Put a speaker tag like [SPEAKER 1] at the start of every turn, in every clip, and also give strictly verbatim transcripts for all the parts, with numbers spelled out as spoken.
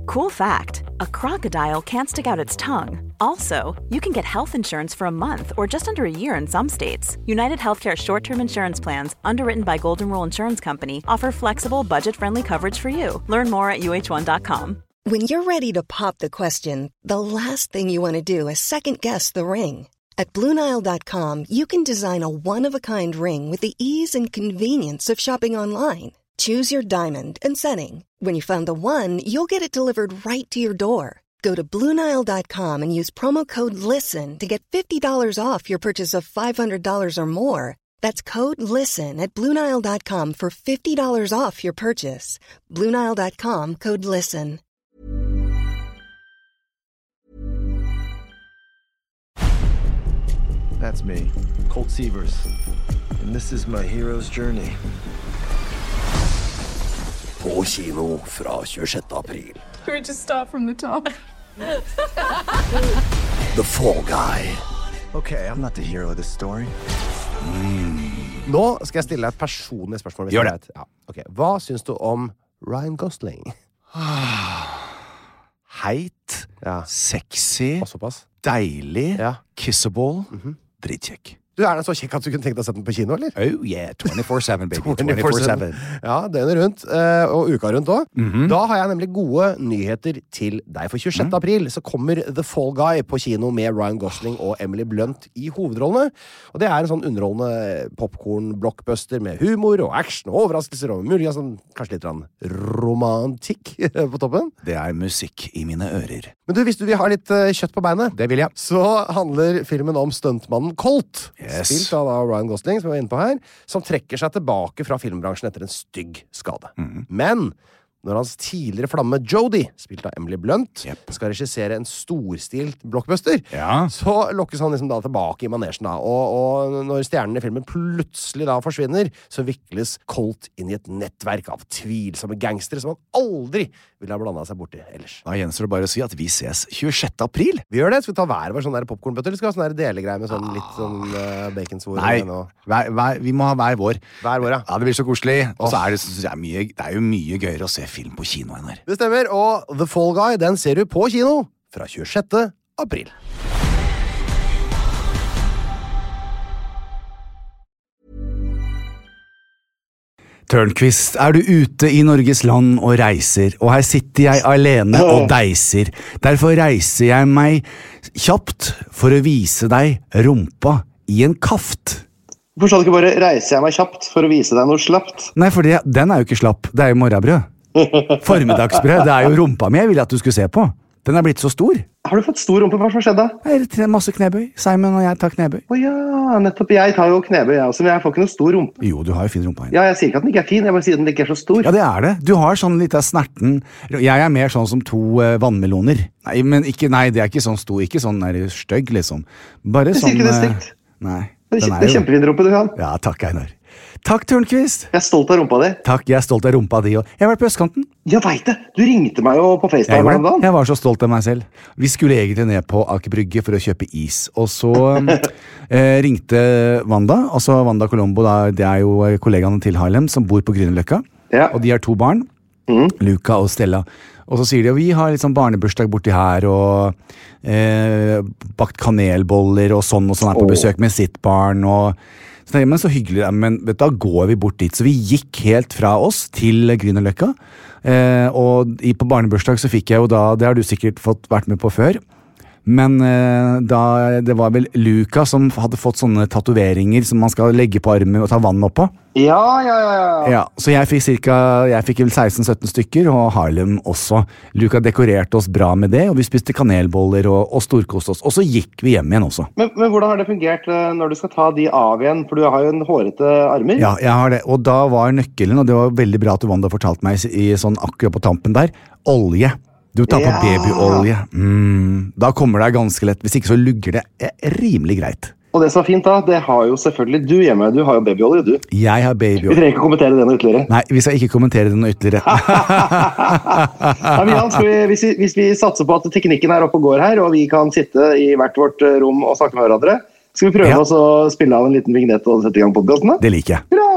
[SPEAKER 1] Cool fact, a crocodile can't stick out its tongue. Also, you can get health insurance for a month or just under a year in some states. United Healthcare short-term insurance plans, underwritten by Golden Rule Insurance Company, offer flexible, budget-friendly coverage for you. Learn more at U H one dot com.
[SPEAKER 2] When you're ready to pop the question, the last thing you want to do is second-guess the ring. At Blue Nile dot com, you can design a one-of-a-kind ring with the ease and convenience of shopping online. Choose your diamond and setting. When you find the one, you'll get it delivered right to your door. Go to Blue Nile dot com and use promo code LISTEN to get fifty dollars off your purchase of five hundred dollars or more. That's code LISTEN at Blue Nile dot com for fifty dollars off your purchase. Blue Nile dot com, code LISTEN.
[SPEAKER 3] That's me, Colt Sievers, and this is my hero's journey.
[SPEAKER 4] På kino fra tjuesjette april.
[SPEAKER 5] Can we just start from the top?
[SPEAKER 4] The Fall Guy.
[SPEAKER 3] Okay, I'm not the hero of this story.
[SPEAKER 6] Mm. Nå skal jeg stille deg et personlig spørsmål.
[SPEAKER 4] Gjør det.
[SPEAKER 6] Ja. Okay. Hva syns du om Ryan Gosling?
[SPEAKER 4] Heit,
[SPEAKER 6] ja.
[SPEAKER 4] Sexy,
[SPEAKER 6] såpass.
[SPEAKER 4] Deilig,
[SPEAKER 6] ja.
[SPEAKER 4] Kissable,
[SPEAKER 6] mm-hmm.
[SPEAKER 4] Drittkjekk.
[SPEAKER 6] Du, er den så kjekk at du kunne tenkt deg å sette den på kino, eller?
[SPEAKER 4] Oh yeah, twenty-four seven, baby. twenty-four seven.
[SPEAKER 6] Ja, døgnet rundt, og uka rundt også.
[SPEAKER 4] Mm-hmm.
[SPEAKER 6] Da har jeg nemlig gode nyheter til deg. For tjuesjette april så kommer The Fall Guy på kino med Ryan Gosling og Emily Blunt i hovedrollene. Og det er en sånn underholdende popcorn-blockbuster med humor og action og overraskelser og mulig, sånn, kanskje litt romantikk på toppen.
[SPEAKER 4] Det er musikk i mine ører.
[SPEAKER 6] Men du, hvis du vil ha litt uh, kjøtt på beinet,
[SPEAKER 4] det vil jeg.
[SPEAKER 6] Så handler filmen om stuntmannen Colt,
[SPEAKER 4] yes.
[SPEAKER 6] spilt av da Ryan Gosling, som vi var inne på her, som trekker seg tilbake fra filmbransjen etter en stygg skade.
[SPEAKER 4] Mm.
[SPEAKER 6] Men når hans tidligere flamme Jodie, spilt av Emily Blunt,
[SPEAKER 4] yep.
[SPEAKER 6] skal regissere en storstilt blockbuster,
[SPEAKER 4] ja.
[SPEAKER 6] så lokkes han liksom da tilbake i manesjen da. Og, og når stjernen i filmen plutselig da forsvinner, så vikles Colt inn i et nettverk av tvilsomme gangstere som han aldri ville ha blandet seg borti ellers.
[SPEAKER 4] Da gjenstår det bare å si at vi ses tjuesjette april.
[SPEAKER 6] Vi gjør det. Skal vi ta hver vår sånn der popcornbøtter, eller skal vi ha sånn der delegreie med sånn litt sånn uh, baconsvor?
[SPEAKER 4] Nei, hver, hver, vi må ha hver vår.
[SPEAKER 6] Hver vår, ja.
[SPEAKER 4] Ja, det blir så koselig. Og så er det, det, er mye, det er jo mye gøyere å se film på kino enn her.
[SPEAKER 6] Det stemmer, og The Fall Guy, den ser du på kino fra tjuesjette april.
[SPEAKER 4] Tørnquist, er du ute i Norges land og reiser, og her sitter jeg alene og deiser. Derfor reiser jeg meg kjapt for å vise deg rumpa i en kaft.
[SPEAKER 7] Hvorfor skal du ikke bare reise jeg meg kjapt for å vise deg noe slapt?
[SPEAKER 4] Nei, for det, den er jo ikke slapp, det er jo morgenbrød. Formiddagsbrød, det er jo rumpa mi jeg ville at du skulle se på. Den er blitt så stor.
[SPEAKER 7] Har du fått stor rumpe? Hva som har skjedd da?
[SPEAKER 4] Jeg har masse knebøy. Simon og jeg tar knebøy.
[SPEAKER 7] Åja, nettopp. Jeg tar jo knebøy, jeg også, men jeg får ikke noe stor rumpe.
[SPEAKER 4] Jo, du har jo fin rumpe.
[SPEAKER 7] Ja, jeg sier ikke at den ikke er fin, jeg bare sier at den ikke er så stor.
[SPEAKER 4] Ja, det er det. Du har sånn litt av snerten. Jeg er mer sånn som to uh, vannmeloner. Nei, men ikke, nei, det er ikke sånn stor, ikke sånn der støgg, liksom. Bare
[SPEAKER 7] jeg
[SPEAKER 4] sånn...
[SPEAKER 7] Jeg sier ikke det stygt.
[SPEAKER 4] Uh, nei.
[SPEAKER 7] Det er, er kjempefin rumpe du kan.
[SPEAKER 4] Ja, takk, Einar. Takk, Tørnquist.
[SPEAKER 7] Jeg er stolt av rumpa di.
[SPEAKER 4] Takk, jeg er stolt av rumpa di også. Jeg har vært på østkanten.
[SPEAKER 7] Jeg vet det. Du ringte meg jo på FaceTime.
[SPEAKER 4] Jeg var,
[SPEAKER 7] dagen.
[SPEAKER 4] jeg var så stolt av meg selv. Vi skulle egentlig ned på Aker Brygge for å kjøpe is. Og så eh, ringte Wanda, altså Wanda Colombo, da, det er jo kollegaene til Harlem, som bor på Grünerløkka.
[SPEAKER 7] Ja.
[SPEAKER 4] Og de har to barn, mm. Luca og Stella. Og så sier de, og vi har litt sånn barnebursdag borti her, og eh, bakt kanelboller og sånn, og sånn er på besøk med sitt barn, og så tenkte jeg, men så hyggelig, men vet du, da går vi bort dit. Så vi gikk helt fra oss til Grünerløkka, eh, og i, på barnebursdag så fikk jeg jo da, det har du sikkert fått vært med på før, men eh, da, det var vel Luca som hadde fått sånne tatoveringer som man skal legge på armen og ta vann opp på.
[SPEAKER 7] Ja, ja, ja, ja.
[SPEAKER 4] Ja, så jeg fikk cirka, jeg fikk vel seksten sytten stykker, og Harlem også. Luca dekorerte oss bra med det, og vi spiste kanelboller og, og storkost oss, og så gikk vi hjem igjen også.
[SPEAKER 7] Men, men hvordan har det fungert når du skal ta de av igjen, for du har jo en hårete armer?
[SPEAKER 4] Ja, jeg har det, og da var nøkkelen, og det var veldig bra at Wanda fortalte meg i sånn akkurat på tampen der, olje. Du tar på ja. babyolje. Mm, da kommer det ganske lett, hvis ikke så lugger det rimelig greit.
[SPEAKER 7] Og det som er fint da, det har jo selvfølgelig du hjemme, du har jo babyolje, du.
[SPEAKER 4] Jeg har babyolje.
[SPEAKER 7] Vi trenger ikke kommentere det noe ytterligere.
[SPEAKER 4] Nei, vi skal ikke kommentere det noe ytterligere.
[SPEAKER 7] Nei, men Jan, vi, hvis, vi, hvis vi satser på at teknikken er oppe og går her, og vi kan sitte i hvert vårt rom og snakke med hverandre, skal vi prøve ja. oss å spille av en liten vignett og sette i gang podcasten da?
[SPEAKER 4] Det liker jeg.
[SPEAKER 7] Bra!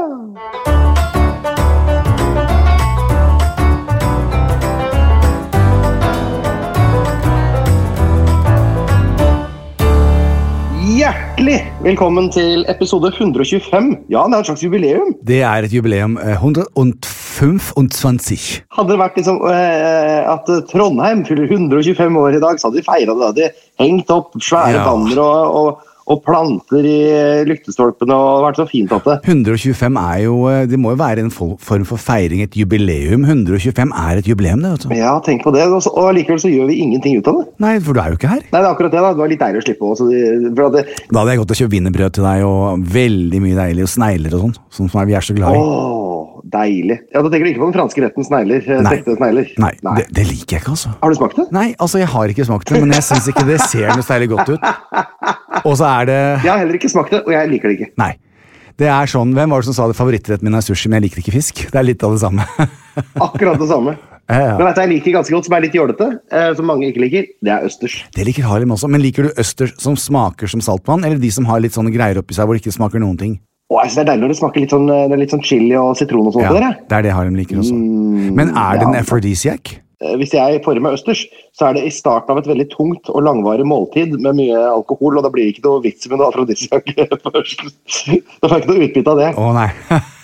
[SPEAKER 7] Hjertelig velkommen til episode hundre og tjuefem. Ja, det er et slags jubileum.
[SPEAKER 4] Det er et jubileum. eh, hundre og femogtjue.
[SPEAKER 7] Hadde det vært liksom eh, at Trondheim fyller hundre og tjuefem år i dag, så hadde de feiret det. Da hadde de hengt opp svære
[SPEAKER 4] Ja.
[SPEAKER 7] banner og, og, og planter i lyktestolpene, og det har vært så fint at det.
[SPEAKER 4] hundre og tjuefem er jo eh, Det må jo være en fo- form for feiring, et jubileum. hundre og tjuefem er et jubileum, det, vet du.
[SPEAKER 7] Ja, tenk på det, og, så, og likevel så gjør vi ingenting ut av det.
[SPEAKER 4] Nei, for du er jo ikke her.
[SPEAKER 7] Nei, det er akkurat det da, det var litt deilig å slippe også. For at det,
[SPEAKER 4] Da hadde jeg gått og kjøpt wienerbrød til deg, og veldig mye deilig, og snegler og sånn, sånn som vi er så glad i.
[SPEAKER 7] åh, deilig. Ja, da tenker du ikke på den franske retten snegler, eh,
[SPEAKER 4] Nei.
[SPEAKER 7] stekte snegler.
[SPEAKER 4] Nei, Det, det liker jeg ikke, altså.
[SPEAKER 7] Har du smakt det?
[SPEAKER 4] Nei, altså, jeg har ikke smakt det, men jeg synes ikke det ser noe særlig godt ut. Og så er det...
[SPEAKER 7] Jeg har heller ikke smakt det, og jeg liker det ikke.
[SPEAKER 4] Nei. Det er sånn, hvem var det som sa det favorittretten min er sushi, men jeg liker ikke fisk? Det er litt av det samme.
[SPEAKER 7] Akkurat det samme.
[SPEAKER 4] Ja, ja.
[SPEAKER 7] Men vet du, jeg liker ganske godt, som er litt jålete, eh, som mange ikke liker, det er østers.
[SPEAKER 4] Det liker Harlem også, men liker du østers som smaker som saltvann, eller de som har litt sånne greier oppi seg hvor det ikke smaker noen ting?
[SPEAKER 7] Åh, jeg synes det er deilig når det smaker litt sånn, eh, det er litt sånn chili og sitron og sånt
[SPEAKER 4] Ja,
[SPEAKER 7] på dere.
[SPEAKER 4] det er det Harlem liker også. Men er det en
[SPEAKER 7] ja.
[SPEAKER 4] aphrodisiac?
[SPEAKER 7] Eh, Hvis jeg får i meg østers, så er det i starten av et veldig tungt og langvarig måltid med mye alkohol, og da blir det ikke noe vits med noe afrodisiak først. Da får jeg ikke noe utbytte av det.
[SPEAKER 4] Å nei.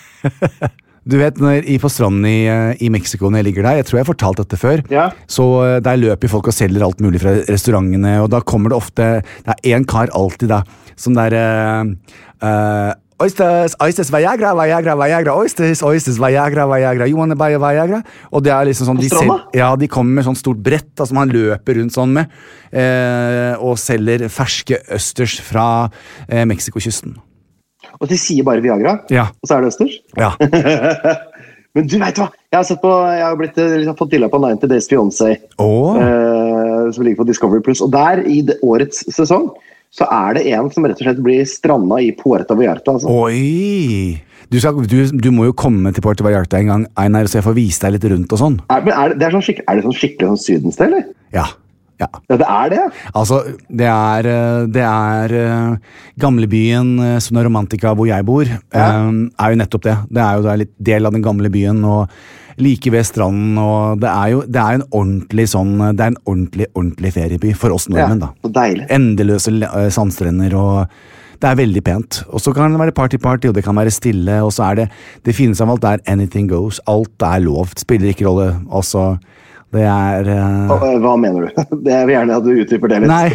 [SPEAKER 4] Du vet, når, i, på stranden i, eh, i Mexico når jeg ligger der, jeg tror jeg har fortalt dette før,
[SPEAKER 7] Ja.
[SPEAKER 4] så eh, der løper folk og selger alt mulig fra restaurantene, og da kommer det ofte, det er en kar alltid da, som der, uh, uh, Oysters, oysters, Viagra, Viagra, Viagra, oysters, oysters, Viagra, Viagra, you wanna buy a Viagra? Og det er liksom sånn, de,
[SPEAKER 7] stranda?
[SPEAKER 4] sel- ja, de kommer med sånn stort brett, altså man løper rundt sånn med, eh, og selger ferske østers fra eh, Mexico-kysten.
[SPEAKER 7] Og de sier bare Viagra,
[SPEAKER 4] Ja,
[SPEAKER 7] og så er det østers.
[SPEAKER 4] ja.
[SPEAKER 7] Men du vet hva, jeg har sett på, jeg har blitt, eh, liksom, fått dilla på ninety Days Fiancé,
[SPEAKER 4] Åh,
[SPEAKER 7] eh, som ligger på Discovery Plus, og der i det, årets sesong, så er det en som rett og slett blir stranda i Puerto Vallarta, altså.
[SPEAKER 4] oi! Du, skal, du, du må jo komme til Puerto Vallarta en gang, Einar, så jeg får vise deg litt rundt og sånn.
[SPEAKER 7] Er, men er, det, det er, sånn skikk, er det sånn skikkelig sånn sydensted, eller?
[SPEAKER 4] Ja, ja.
[SPEAKER 7] Ja, det er det.
[SPEAKER 4] Altså, det er, eh, det er eh, gamlebyen eh, Sona Romantica hvor jeg bor, eh, er jo nettopp det. Det er jo det er litt del av den gamle byen, og like ved stranden, og det er jo det er en ordentlig sånn, det er en ordentlig, ordentlig ferieby for oss nordmenn, da.
[SPEAKER 7] Så deilig.
[SPEAKER 4] Endeløse eh, sandstrender, og det er veldig pent. Og så kan det være party-party, og det kan være stille, og så er det, det finnes av alt der, anything goes, alt er lov, spiller ikke rolle, altså, det er... eh,
[SPEAKER 7] Og, eh, Hva mener du? Det jeg vil gjerne at du utdyper det litt.
[SPEAKER 4] Nei.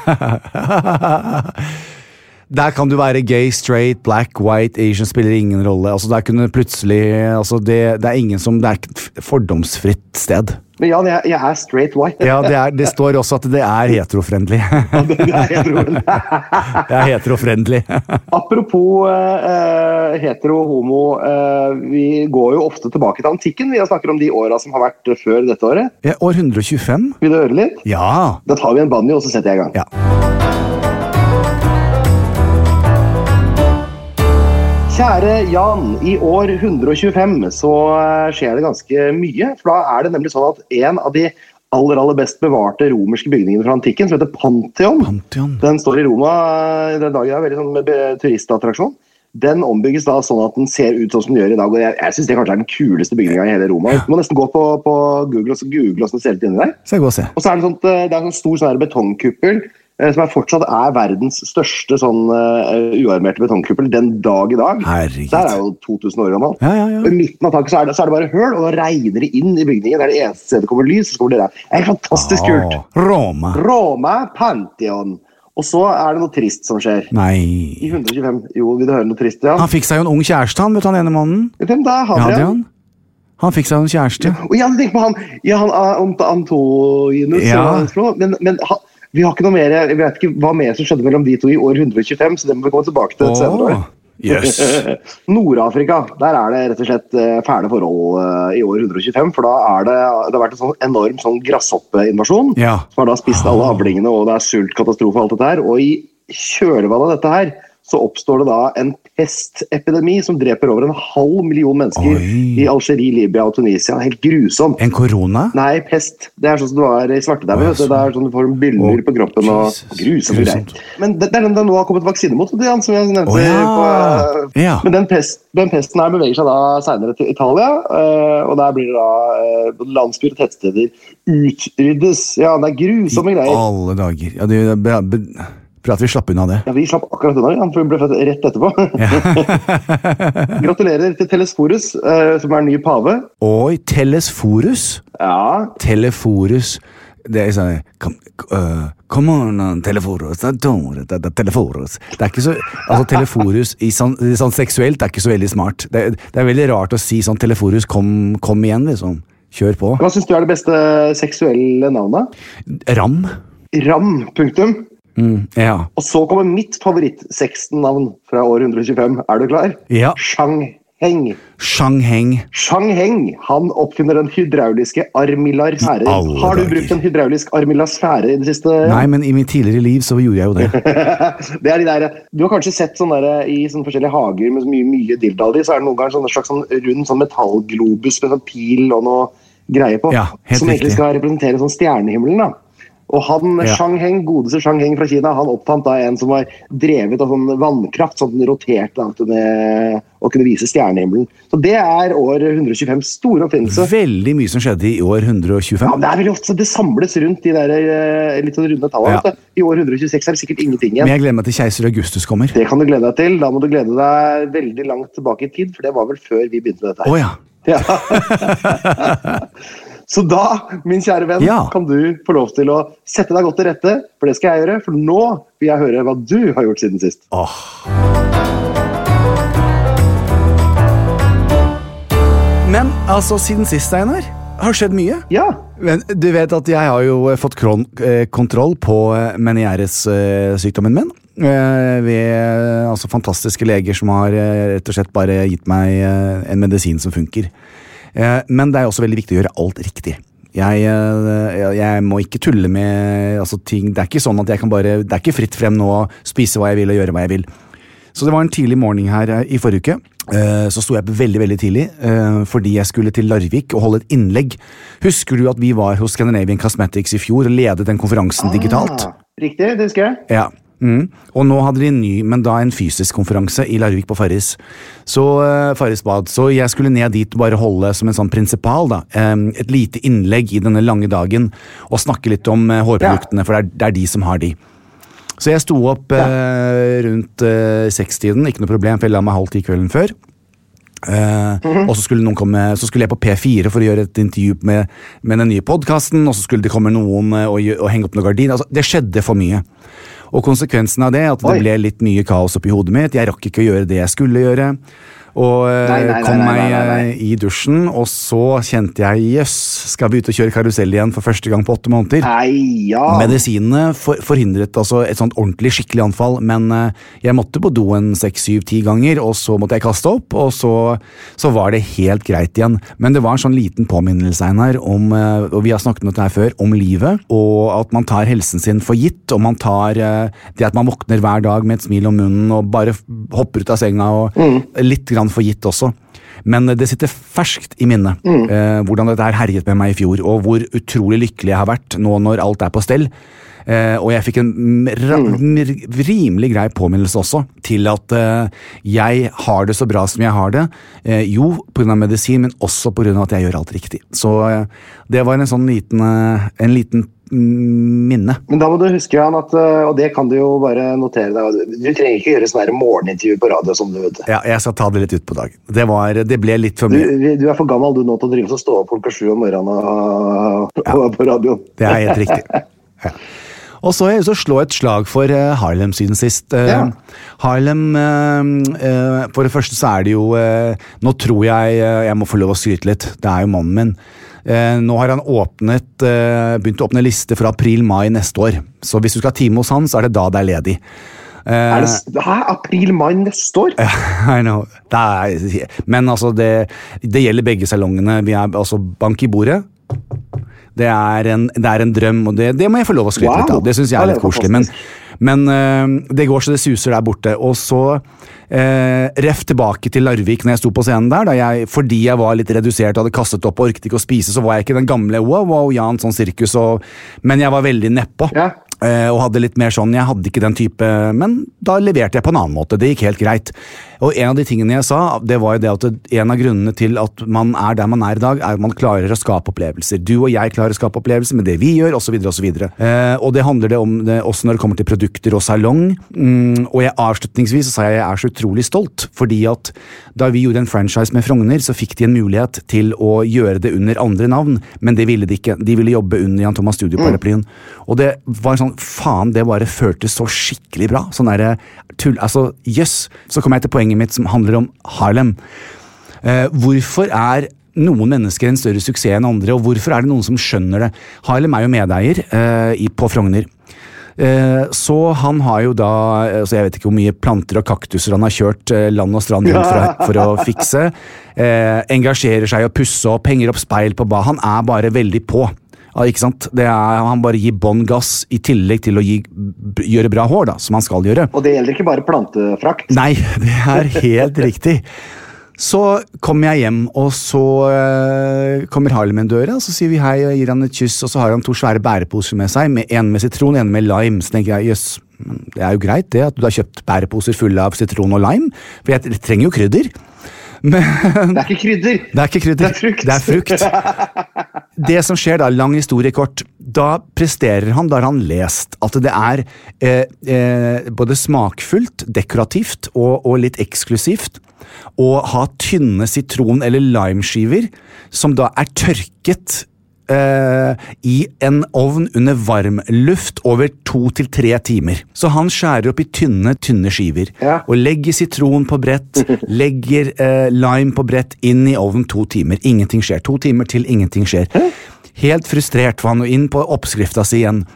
[SPEAKER 4] Der kan du være gay, straight, black, white, Asian, spiller ingen rolle. Altså, der kunne plutselig, altså, det, det er ingen som, det er et fordomsfritt sted.
[SPEAKER 7] Men Jan, jeg, jeg er straight white.
[SPEAKER 4] Ja, det, er, det står også at det er heterofriendly.
[SPEAKER 7] det, det er jeg tror.
[SPEAKER 4] Det er heterofriendly.
[SPEAKER 7] Apropos eh, hetero, homo, eh, vi går jo ofte tilbake til antikken. Vi har snakket om de åra som har vært før dette året.
[SPEAKER 4] Ja, år hundre og tjuefem?
[SPEAKER 7] Vil du høre litt?
[SPEAKER 4] Ja.
[SPEAKER 7] Da tar vi en banjo, og så setter jeg i gang.
[SPEAKER 4] Ja.
[SPEAKER 7] Kjære Jan, i år hundre og tjuefem så eh, skjer det ganske mye. For da er det nemlig sånn at en av de aller, aller best bevarte romerske bygningene fra antikken, som heter Pantheon,
[SPEAKER 4] Pantheon.
[SPEAKER 7] den står i Roma i den dagen, er veldig sånn med be- turistattraksjon. Den ombygges da sånn at den ser ut sånn som den gjør i dag, og jeg, jeg synes det kanskje er den kuleste bygningen i hele Roma. Du må nesten gå på, på Google og så google hvordan det ser ut inni der.
[SPEAKER 4] Så jeg går og se.
[SPEAKER 7] Og så er det, sånt, eh, det er en sånn stor sånn her betongkuppel, eh, som er fortsatt er verdens største sånn uh, uarmerte betongkuppel den dag i dag.
[SPEAKER 4] Herregud.
[SPEAKER 7] Det her er jo to tusen år gammel.
[SPEAKER 4] Ja, ja, ja.
[SPEAKER 7] Og i midten av taket så er, det, så er det bare høl, og da regner det inn i bygningen. Det er det eneste stedet det kommer lys, så kommer det der. Det er fantastisk kult.
[SPEAKER 4] Åh, Roma.
[SPEAKER 7] Roma Pantheon. Og så er det noe trist som skjer. I
[SPEAKER 4] Nei.
[SPEAKER 7] hundre og tjuefem, jo, vil du høre noe trist, Jan?
[SPEAKER 4] Han fikk seg jo en ung kjæreste, han, vet du, han ene mannen.
[SPEAKER 7] Hvem da?
[SPEAKER 4] Ja,
[SPEAKER 7] Hadrian?
[SPEAKER 4] Adrian. Han fikk seg en kjæreste.
[SPEAKER 7] Og ja, tenk på han, ja, han uh, Ant- Antoninus,
[SPEAKER 4] Ja.
[SPEAKER 7] eller hva det er for noe. men, men ha, vi har ikke noe mer, jeg vet ikke hva mer som skjedde mellom de to i år hundre og tjuefem, så det må vi komme tilbake til et senere år.
[SPEAKER 4] Åh, jøss.
[SPEAKER 7] Nord-Afrika, der er det rett og slett eh, fæle forhold eh, i år hundre og tjuefem, for da er det, det har vært en sånn enorm sånn grasshoppeinvasjon,
[SPEAKER 4] Ja.
[SPEAKER 7] som har da spist alle avlingene, og det er sultkatastrofe og alt dette her, og i kjølvannet av dette her, så oppstår det da en pestepidemi som dreper over en halv million mennesker
[SPEAKER 4] Oi.
[SPEAKER 7] i Algerie, Libya og Tunisia. Helt grusomt.
[SPEAKER 4] En korona?
[SPEAKER 7] Nei, pest. Det er sånn som det var i svartedauden.
[SPEAKER 4] Å,
[SPEAKER 7] vet du. Det er sånn du får byller
[SPEAKER 4] Å,
[SPEAKER 7] på kroppen og
[SPEAKER 4] Jesus.
[SPEAKER 7] grusomt
[SPEAKER 4] Grusomt.
[SPEAKER 7] greier. Men det, det er den det nå har kommet vaksine mot, det, Jan, som jeg nevnte.
[SPEAKER 4] Å, ja.
[SPEAKER 7] på,
[SPEAKER 4] Ja.
[SPEAKER 7] Men den, pest, den pesten her beveger seg da senere til Italia, øh, og der blir det da øh, landsbyer og tettsteder utryddes. Ja, det er grusomme
[SPEAKER 4] I
[SPEAKER 7] greier.
[SPEAKER 4] alle dager. Ja, det, be, be, for at vi slapp unna det.
[SPEAKER 7] Ja, vi slapp akkurat unna, han ble født rett etterpå. Ja. Gratulerer til Telesforus, uh, som er ny pave.
[SPEAKER 4] Oi, Telesforus?
[SPEAKER 7] Ja.
[SPEAKER 4] Teleforus. Det er sånn, come, uh, come on, Teleforus, Teleforus. Det er ikke så, altså Teleforus i sånn, sånn seksuelt er ikke så veldig smart. Det, det er veldig rart å si sånn, Teleforus, kom, kom igjen, liksom. Kjør på.
[SPEAKER 7] Hva synes du er det beste seksuelle navnet?
[SPEAKER 4] Ram.
[SPEAKER 7] Ram, punktum.
[SPEAKER 4] Mm, ja.
[SPEAKER 7] Og så kommer mitt favoritt-sexten-navn fra år hundre tjuefem. Er du klar?
[SPEAKER 4] Ja.
[SPEAKER 7] Shang Heng.
[SPEAKER 4] Shang Heng.
[SPEAKER 7] Shang Heng, han oppfinner den hydrauliske armillarsfære. Har du brukt en hydraulisk armillarsfære i det siste?
[SPEAKER 4] Nei, men i mitt tidligere liv så gjorde jeg jo det.
[SPEAKER 7] Det er de der, du har kanskje sett sånn der, i sånne forskjellige hager med mye, mye dildaler, så er det noen ganger sånn slags sånn rund sånn metallglobus med sånn pil og noe greier på,
[SPEAKER 4] ja,
[SPEAKER 7] som egentlig skal representere sånn stjernehimmelen da. Og han, ja. Shang Heng, godeste Shang Heng fra Kina, han oppfant da en som var drevet av sånn vannkraft, sånn den roterte da, med å kunne vise stjernehimmelen. Så det er år hundre tjuefem store oppfinnelse.
[SPEAKER 4] Veldig mye som skjedde i år hundre tjuefem.
[SPEAKER 7] Ja, det er veldig ofte, det samles rundt de der litt sånn runde tallene. Ja. I år hundre tjueseks er det sikkert ingenting igjen.
[SPEAKER 4] Men jeg gleder meg til keiser Augustus kommer.
[SPEAKER 7] Det kan du glede deg til. Da må du glede deg veldig langt tilbake i tid, for det var vel før vi begynte med dette.
[SPEAKER 4] Åja.
[SPEAKER 7] Ja. Så da, min kjære venn, ja. Kan du få lov til å sette deg godt til rette, for det skal jeg gjøre, for nå vil jeg høre hva du har gjort siden sist.
[SPEAKER 4] Åh. Men altså, siden sist, Einar, har skjedd mye.
[SPEAKER 7] Ja.
[SPEAKER 4] Men du vet at jeg har jo fått kron- kontroll på menieres-sykdommen min. Ved altså, fantastiske leger som har rett og slett bare gitt meg en medisin som funker. Men det er også veldig viktig å gjøre alt riktig. Jeg, jeg, jeg må ikke tulle med altså, ting. Det er ikke sånn at jeg kan bare, det er ikke fritt frem nå å spise hva jeg vil og gjøre hva jeg vil. Så det var en tidlig morgen her i forrige uke. Så sto jeg opp veldig, veldig tidlig fordi jeg skulle til Larvik og holde et innlegg. Husker du at vi var hos Scandinavian Cosmetics i fjor og ledet den konferansen ah, digitalt?
[SPEAKER 7] Riktig, det husker jeg.
[SPEAKER 4] Ja. Mm. Og nå hadde de en ny, men da en fysisk konferanse i Larvik på Farris. Så uh, Farris bad, så jeg skulle ned dit og bare holde som en sånn prinsipal da, um, et lite innlegg i denne lange dagen og snakke litt om uh, hårproduktene, ja. For det er, det er de som har de. Så jeg sto opp uh, rundt uh, sekstiden, ikke noe problem, for jeg la meg halv ti kvelden før. Uh, mm-hmm. Og så skulle, noen komme, så skulle jeg på P fire for å gjøre et intervju med, med den nye podcasten, og så skulle det komme noen uh, og, og henge opp noen gardiner. Altså, det skjedde for mye. Og konsekvensen av det, at det Oi. ble litt mye kaos oppi hodet mitt. Jeg rakk ikke å gjøre det jeg skulle gjøre. Og nei, nei, kom nei, nei, nei, nei. meg i dusjen, og så kjente jeg, jøss, skal vi ut og kjøre karusell igjen for første gang på åtte måneder?
[SPEAKER 7] Nei, ja.
[SPEAKER 4] Medisinene for, forhindret altså et sånt ordentlig skikkelig anfall, men uh, jeg måtte på do en seks, syv, ti ganger, og så måtte jeg kaste opp, og så, så var det helt greit igjen. Men det var en sånn liten påminnelse, Einar, om, uh, og vi har snakket om dette her før, om livet, og at man tar helsen sin for gitt, og man tar uh, det at man våkner hver dag med et smil om munnen, og bare hopper ut av senga, og mm. litt grann for gitt også. Men det sitter ferskt i minnet mm. eh, hvordan dette her herjet med meg i fjor, og hvor utrolig lykkelig jeg har vært nå når alt er på stell. Eh, og jeg fikk en mm. rimelig grei påminnelse også til at eh, jeg har det så bra som jeg har det, eh, jo på grunn av medisin, men også på grunn av at jeg gjør alt riktig. Så eh, det var en sånn liten, eh, en liten minne.
[SPEAKER 7] Men da må du huske, Jan, at, og det kan du jo bare notere deg, du trenger ikke gjøre sånn her morgenintervju på radio som du vet.
[SPEAKER 4] Ja, jeg skal ta det litt ut på dag. Det, var, det ble litt for mye.
[SPEAKER 7] Du, du er for gammel du nå til å drive og stå opp klokka sju om morgenen på, ja, på radio.
[SPEAKER 4] Det er helt riktig. Ja. Og så har jeg så slå et slag for uh, Harlem siden sist. Uh, ja. Harlem, uh, uh, for det første så er det jo, uh, nå tror jeg, uh, jeg må få lov å skryte litt, det er jo mannen min. Uh, nå har han åpnet, uh, begynt å åpne liste for april-mai neste år. Så hvis du skal ha time hos han, så er det da det er ledig. Uh,
[SPEAKER 7] er det hæ? April-mai neste år?
[SPEAKER 4] I know. Det er, men altså, det, det gjelder begge salongene. Vi er altså bank i bordet. Det er en, det er en drøm, og det, det må jeg få lov å skryte wow. litt av. Det synes jeg er litt koselig, men, men uh, det går så det suser der borte. Og så uh, ref tilbake til Larvik når jeg sto på scenen der, da jeg, fordi jeg var litt redusert, hadde kastet opp og orket ikke å spise, så var jeg ikke den gamle wow, wow, Jan, sånn sirkus, og, men jeg var veldig nedpå.
[SPEAKER 7] Ja.
[SPEAKER 4] Uh, og hadde litt mer sånn, jeg hadde ikke den type, men da leverte jeg på en annen måte, det gikk helt greit. Og en av de tingene jeg sa, det var jo det at en av grunnene til at man er der man er i dag, er at man klarer å skape opplevelser. Du og jeg klarer å skape opplevelser med det vi gjør, og så videre og så videre. Uh, og det handler det om det også når det kommer til produkter og salong. Mm, og jeg avslutningsvis så sa jeg jeg er så utrolig stolt, fordi at da vi gjorde en franchise med Frogner, så fikk de en mulighet til å gjøre det under andre navn, men det ville de ikke. De ville jobbe under Jan Thomas Studio-paraplyen. Og det var en sånn faen, det bare føltes så skikkelig bra. Sånn der tull, altså, jøss. Så kom jeg til poenget mitt som handler om Harlem. Eh, hvorfor er noen mennesker en større suksess enn andre, og hvorfor er det noen som skjønner det? Harlem er jo medeier eh, i, på Frogner. Eh, så han har jo da, altså jeg vet ikke hvor mye planter og kaktuser han har kjørt eh, land og strand rundt for, for å fikse. Eh, engasjerer seg og pusse opp, henger opp speil på ba. Han er bare veldig på. Ja, ikke sant? Det er, han bare gir bånd gass i tillegg til å gi, gjøre bra hår, da, som han skal gjøre.
[SPEAKER 7] Og det gjelder ikke bare plantefrakt?
[SPEAKER 4] Nei, det er helt riktig. Så kommer jeg hjem, og så uh, kommer Harlem en døra, så sier vi hei og gir han et kyss, og så har han to svære bæreposer med seg, med en med sitron, en med lime. Så tenker jeg, jøss, det er jo greit det, at du har kjøpt bæreposer fulle av sitron og lime, for jeg trenger jo krydder. Men,
[SPEAKER 7] det er ikke krydder.
[SPEAKER 4] Det er ikke krydder.
[SPEAKER 7] Det er frukt.
[SPEAKER 4] Det er frukt. Det som skjer da, lang historie kort, da presterer han, da har han lest at det er eh, eh, både smakfullt, dekorativt og, og litt eksklusivt å ha tynne sitron- eller limeskiver som da er tørket Uh, i en ovn under varm luft over to til tre timer. Så han skjærer opp i tynne, tynne skiver, ja. Og legger sitron på brett, legger uh, lime på brett inn i ovnen to timer. Ingenting skjer. To timer til ingenting skjer. Helt frustrert var han inn på oppskrifta si igjen.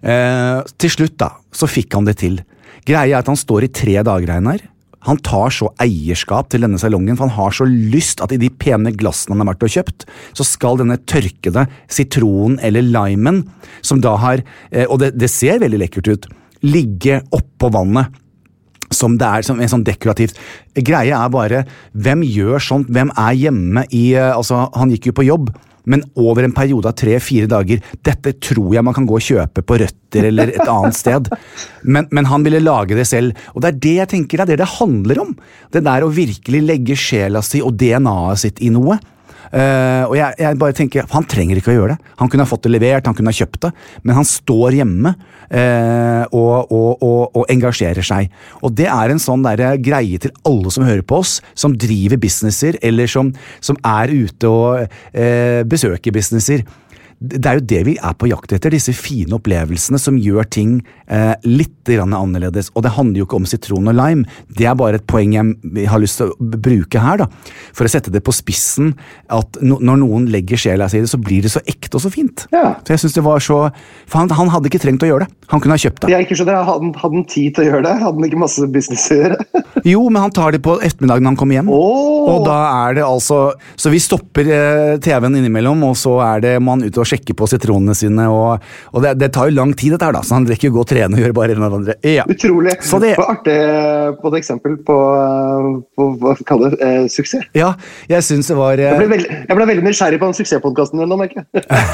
[SPEAKER 4] Uh, til slutt da, så fikk han det til. Greia er at han står i tre dager, Einar. Han tar så eierskap til denne salongen, for han har så lyst at i de pene glassene han har vært og kjøpt, så skal denne tørkede citronen eller limen, som da har, og det, det ser veldig lekkert ut, ligge oppå vannet, som det er som en sånn dekorativt. Greia er bare, hvem gjør sånt, hvem er hjemme i, altså han gikk jo på jobb, men over en periode av tre-fire dager, dette tror jeg man kan gå og kjøpe på Røtter eller et annet sted. Men, men han ville lage det selv, og det er det jeg tenker, det er det det handler om. Det der å virkelig legge sjela si og D N A-et sitt i noe. Uh, og jeg, jeg bare tenker, han trenger ikke å gjøre det. Han kunne ha fått det levert, han kunne ha kjøpt det, men han står hjemme uh, og, og, og, og engasjerer seg. Og det er en sånn der greie til alle som hører på oss, som driver businesser, eller som, som er ute og uh, besøker businesser. Det er jo det vi er på jakt etter, disse fine opplevelsene som gjør ting eh, litt grann annerledes. Og det handler jo ikke om sitron og lime. Det er bare et poeng jeg har lyst til å bruke her, da. For å sette det på spissen, at no, når noen legger sjela si i det, så blir det så ekte og så fint. Ja. Så jeg synes det var så... For han, han hadde ikke trengt å gjøre det. Han kunne ha kjøpt det.
[SPEAKER 7] Jeg ikke skjønner, hadde, hadde han tid til å gjøre det? Hadde han ikke masse business å gjøre?
[SPEAKER 4] Jo, men han tar det på ettermiddagen når han kommer hjem. Oh. Og da er det altså... Så vi stopper eh, T V-en innimellom, og så er det man ute og sjekke på sitronene sine, og, og det, det tar jo lang tid dette her da, så han rekker jo gå og trene og gjøre bare en eller andre. Ja.
[SPEAKER 7] Utrolig.
[SPEAKER 4] Så det
[SPEAKER 7] var artig på et eksempel på, på hva skal kalle det, eh, suksess.
[SPEAKER 4] Ja, jeg synes det var... Eh...
[SPEAKER 7] Jeg, ble veldig, jeg ble veldig nysgjerrig på den suksesspodcasten din nå, merker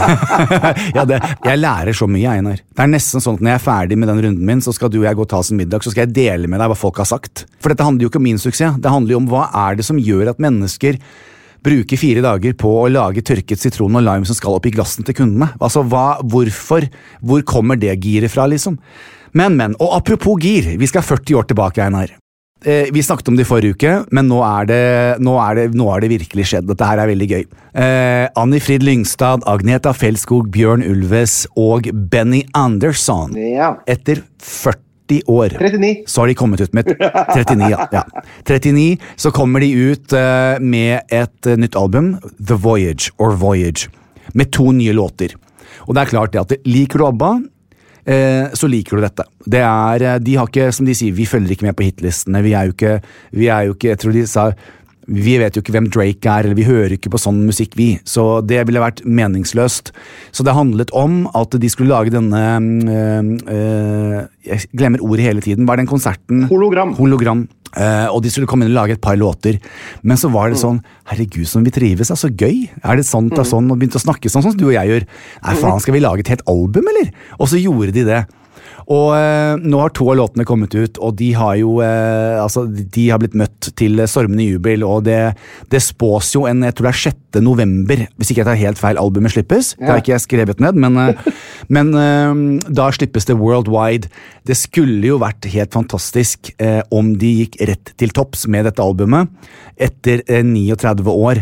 [SPEAKER 7] jeg.
[SPEAKER 4] Ja, det, jeg lærer så mye, Einar. Det er nesten sånn at når jeg er ferdig med den runden min, så skal du og jeg gå og ta oss en middag, så skal jeg dele med deg hva folk har sagt. For dette handler jo ikke om min suksess, det handler jo om hva er det som gjør at mennesker bruker fire dager på å lage tørket sitron og lime som skal opp i glassen til kundene. Altså, hva, hvorfor? Hvor kommer det giret fra, liksom? Men, men, og apropos gir, vi skal førti år tilbake, Einar. Eh, vi snakket om det i forrige uke, men nå er det, nå er det, nå er det virkelig skjedd. Dette her er veldig gøy. Eh, Anni Frid Lyngstad, Agneta Felskog, Bjørn Ulves og Benny Andersson.
[SPEAKER 7] Ja.
[SPEAKER 4] Etter førti år.
[SPEAKER 7] trettini.
[SPEAKER 4] Så har de kommet ut med trettini, ja. ja. trettini, så kommer de ut uh, med et uh, nytt album, The Voyage, or Voyage, med to nye låter. Og det er klart det at liker du ABBA, uh, så liker du dette. Det er, uh, de har ikke, som de sier, vi følger ikke med på hitlistene, vi er jo ikke, vi er jo ikke, jeg tror de sa, vi vet jo ikke hvem Drake er, eller vi hører ikke på sånn musikk vi, så det ville vært meningsløst. Så det handlet om at de skulle lage denne, øh, øh, jeg glemmer ordet hele tiden, var den konserten?
[SPEAKER 7] Hologram.
[SPEAKER 4] Hologram, øh, og de skulle komme inn og lage et par låter. Men så var det sånn, herregud som vi trives, er så gøy. Er det sant, da, sånn, og begynte å snakke sånn, sånn som du og jeg gjør. Nei, faen, skal vi lage et helt album, eller? Og så gjorde de det. Og eh, nå har to av låtene kommet ut, og de har jo eh, altså, de har blitt møtt til stormende jubel, og det, det spås jo en, jeg tror det er sjette november, hvis ikke jeg tar helt feil, albumet slippes. Ja. Det har ikke jeg skrevet ned, men, eh, men eh, da slippes det worldwide. Det skulle jo vært helt fantastisk eh, om de gikk rett til topps med dette albumet etter eh, trettini år.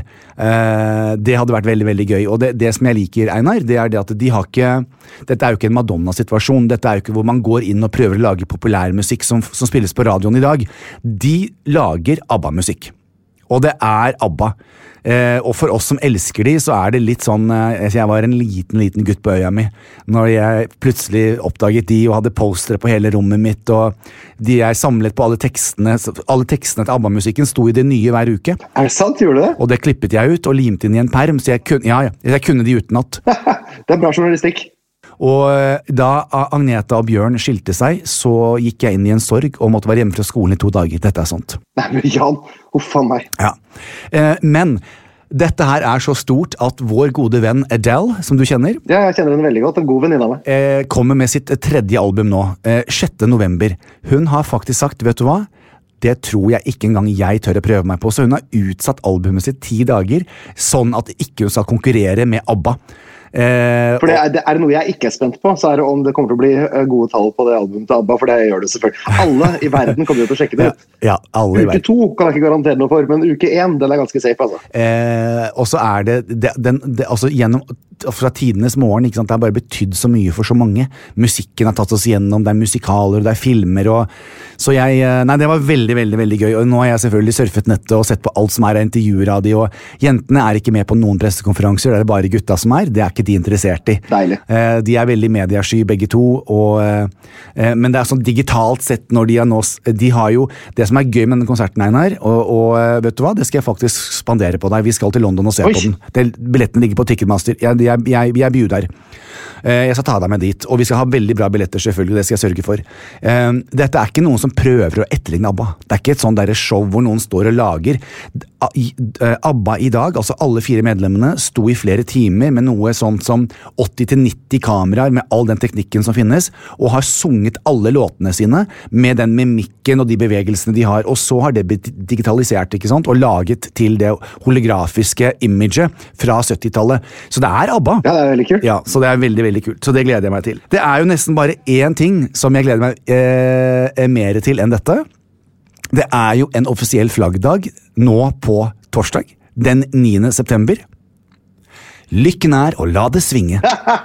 [SPEAKER 4] Eh, det hadde vært veldig, veldig gøy. Og det, det som jeg liker, Einar, det er det at de har ikke dette er jo ikke en Madonna-situasjon, dette er jo ikke hvor man går inn og prøver å lage populærmusikk som, som spilles på radioen i dag. De lager ABBA-musikk. Og det er ABBA. Eh, og for oss som elsker de, så er det litt sånn eh, jeg var en liten, liten gutt på øya mi når jeg plutselig oppdaget de og hadde postere på hele rommet mitt, og de er samlet på alle tekstene. Alle tekstene til ABBA-musikken sto i det nye hver uke.
[SPEAKER 7] Er det sant, gjorde du det?
[SPEAKER 4] Og det klippet jeg ut og limte inn i en perm, så jeg kunne, ja, ja, jeg kunne de utenat.
[SPEAKER 7] Det er bra journalistikk.
[SPEAKER 4] Og da Agneta og Bjørn skilte seg, så gikk jeg inn i en sorg og måtte være hjemme fra skolen i to dager. Dette er sånt.
[SPEAKER 7] Nei, men Jan, huffa meg.
[SPEAKER 4] Ja. Eh, men dette her er så stort at vår gode venn Adele, som du kjenner,
[SPEAKER 7] ja, jeg kjenner henne veldig godt, en god venninne av meg,
[SPEAKER 4] eh, kommer med sitt tredje album nå, eh, sjette november. Hun har faktisk sagt, vet du hva? Det tror jeg ikke engang jeg tør å prøve meg på, så hun har utsatt albumet sitt ti dager, sånn at ikke hun skal konkurrere med ABBA.
[SPEAKER 7] Eh, for det er, det er noe jeg ikke er spent på, så er det om det kommer til å bli gode tall på det albumet til ABBA, for det gjør det selvfølgelig. Alle i verden kommer til å sjekke det ut.
[SPEAKER 4] Ja, ja, alle i
[SPEAKER 7] uke to kan jeg ikke garantere noe for, men uke én, den er ganske safe, altså.
[SPEAKER 4] Eh, og så er det, det, den, det altså gjennom fra tidenes morgen, ikke sant? Det har bare betydd så mye for så mange. Musikken har tatt oss igjennom, det er musikaler, det er filmer, og så jeg, nei, det var veldig, veldig, veldig gøy, og nå har jeg selvfølgelig surfet nettet og sett på alt som er av intervjuer av de, og jentene er ikke med på noen pressekonferanser, det er bare gutta som er, det er ikke de interessert i.
[SPEAKER 7] Deilig.
[SPEAKER 4] Eh, de er veldig mediasky begge to, og, eh, men det er sånn digitalt sett når de er nå, de har jo, det som er gøy med denne konserten, Einar, og, og vet du hva, det skal jeg faktisk spandere på deg, vi skal til London og se Oi. På den. Det, billetten ligger på Ticketmaster, jeg Jeg, jeg, jeg byr der. Jeg skal ta deg med dit, og vi skal ha veldig bra billetter, selvfølgelig, det skal jeg sørge for. Dette er ikke noen som prøver å etterligne ABBA. Det er ikke et sånn der show hvor noen står og lager. ABBA i dag, altså alle fire medlemmene, sto i flere timer med noe sånt som åtti til nitti kameraer med all den teknikken som finnes, og har sunget alle låtene sine med den mimikken og de bevegelsene de har, og så har det blitt digitalisert, ikke sant, og laget til det holografiske imaget fra syttitallet. Så det er ABBA.
[SPEAKER 7] Ja, det er veldig kult.
[SPEAKER 4] Ja, så det er veldig, veldig kult. Så det gleder jeg meg til. Det er jo nesten bare én ting som jeg gleder meg eh, mer til enn dette. Det er jo en offisiell flaggdag nå på torsdag, den niende september. Lykken er å la det svinge.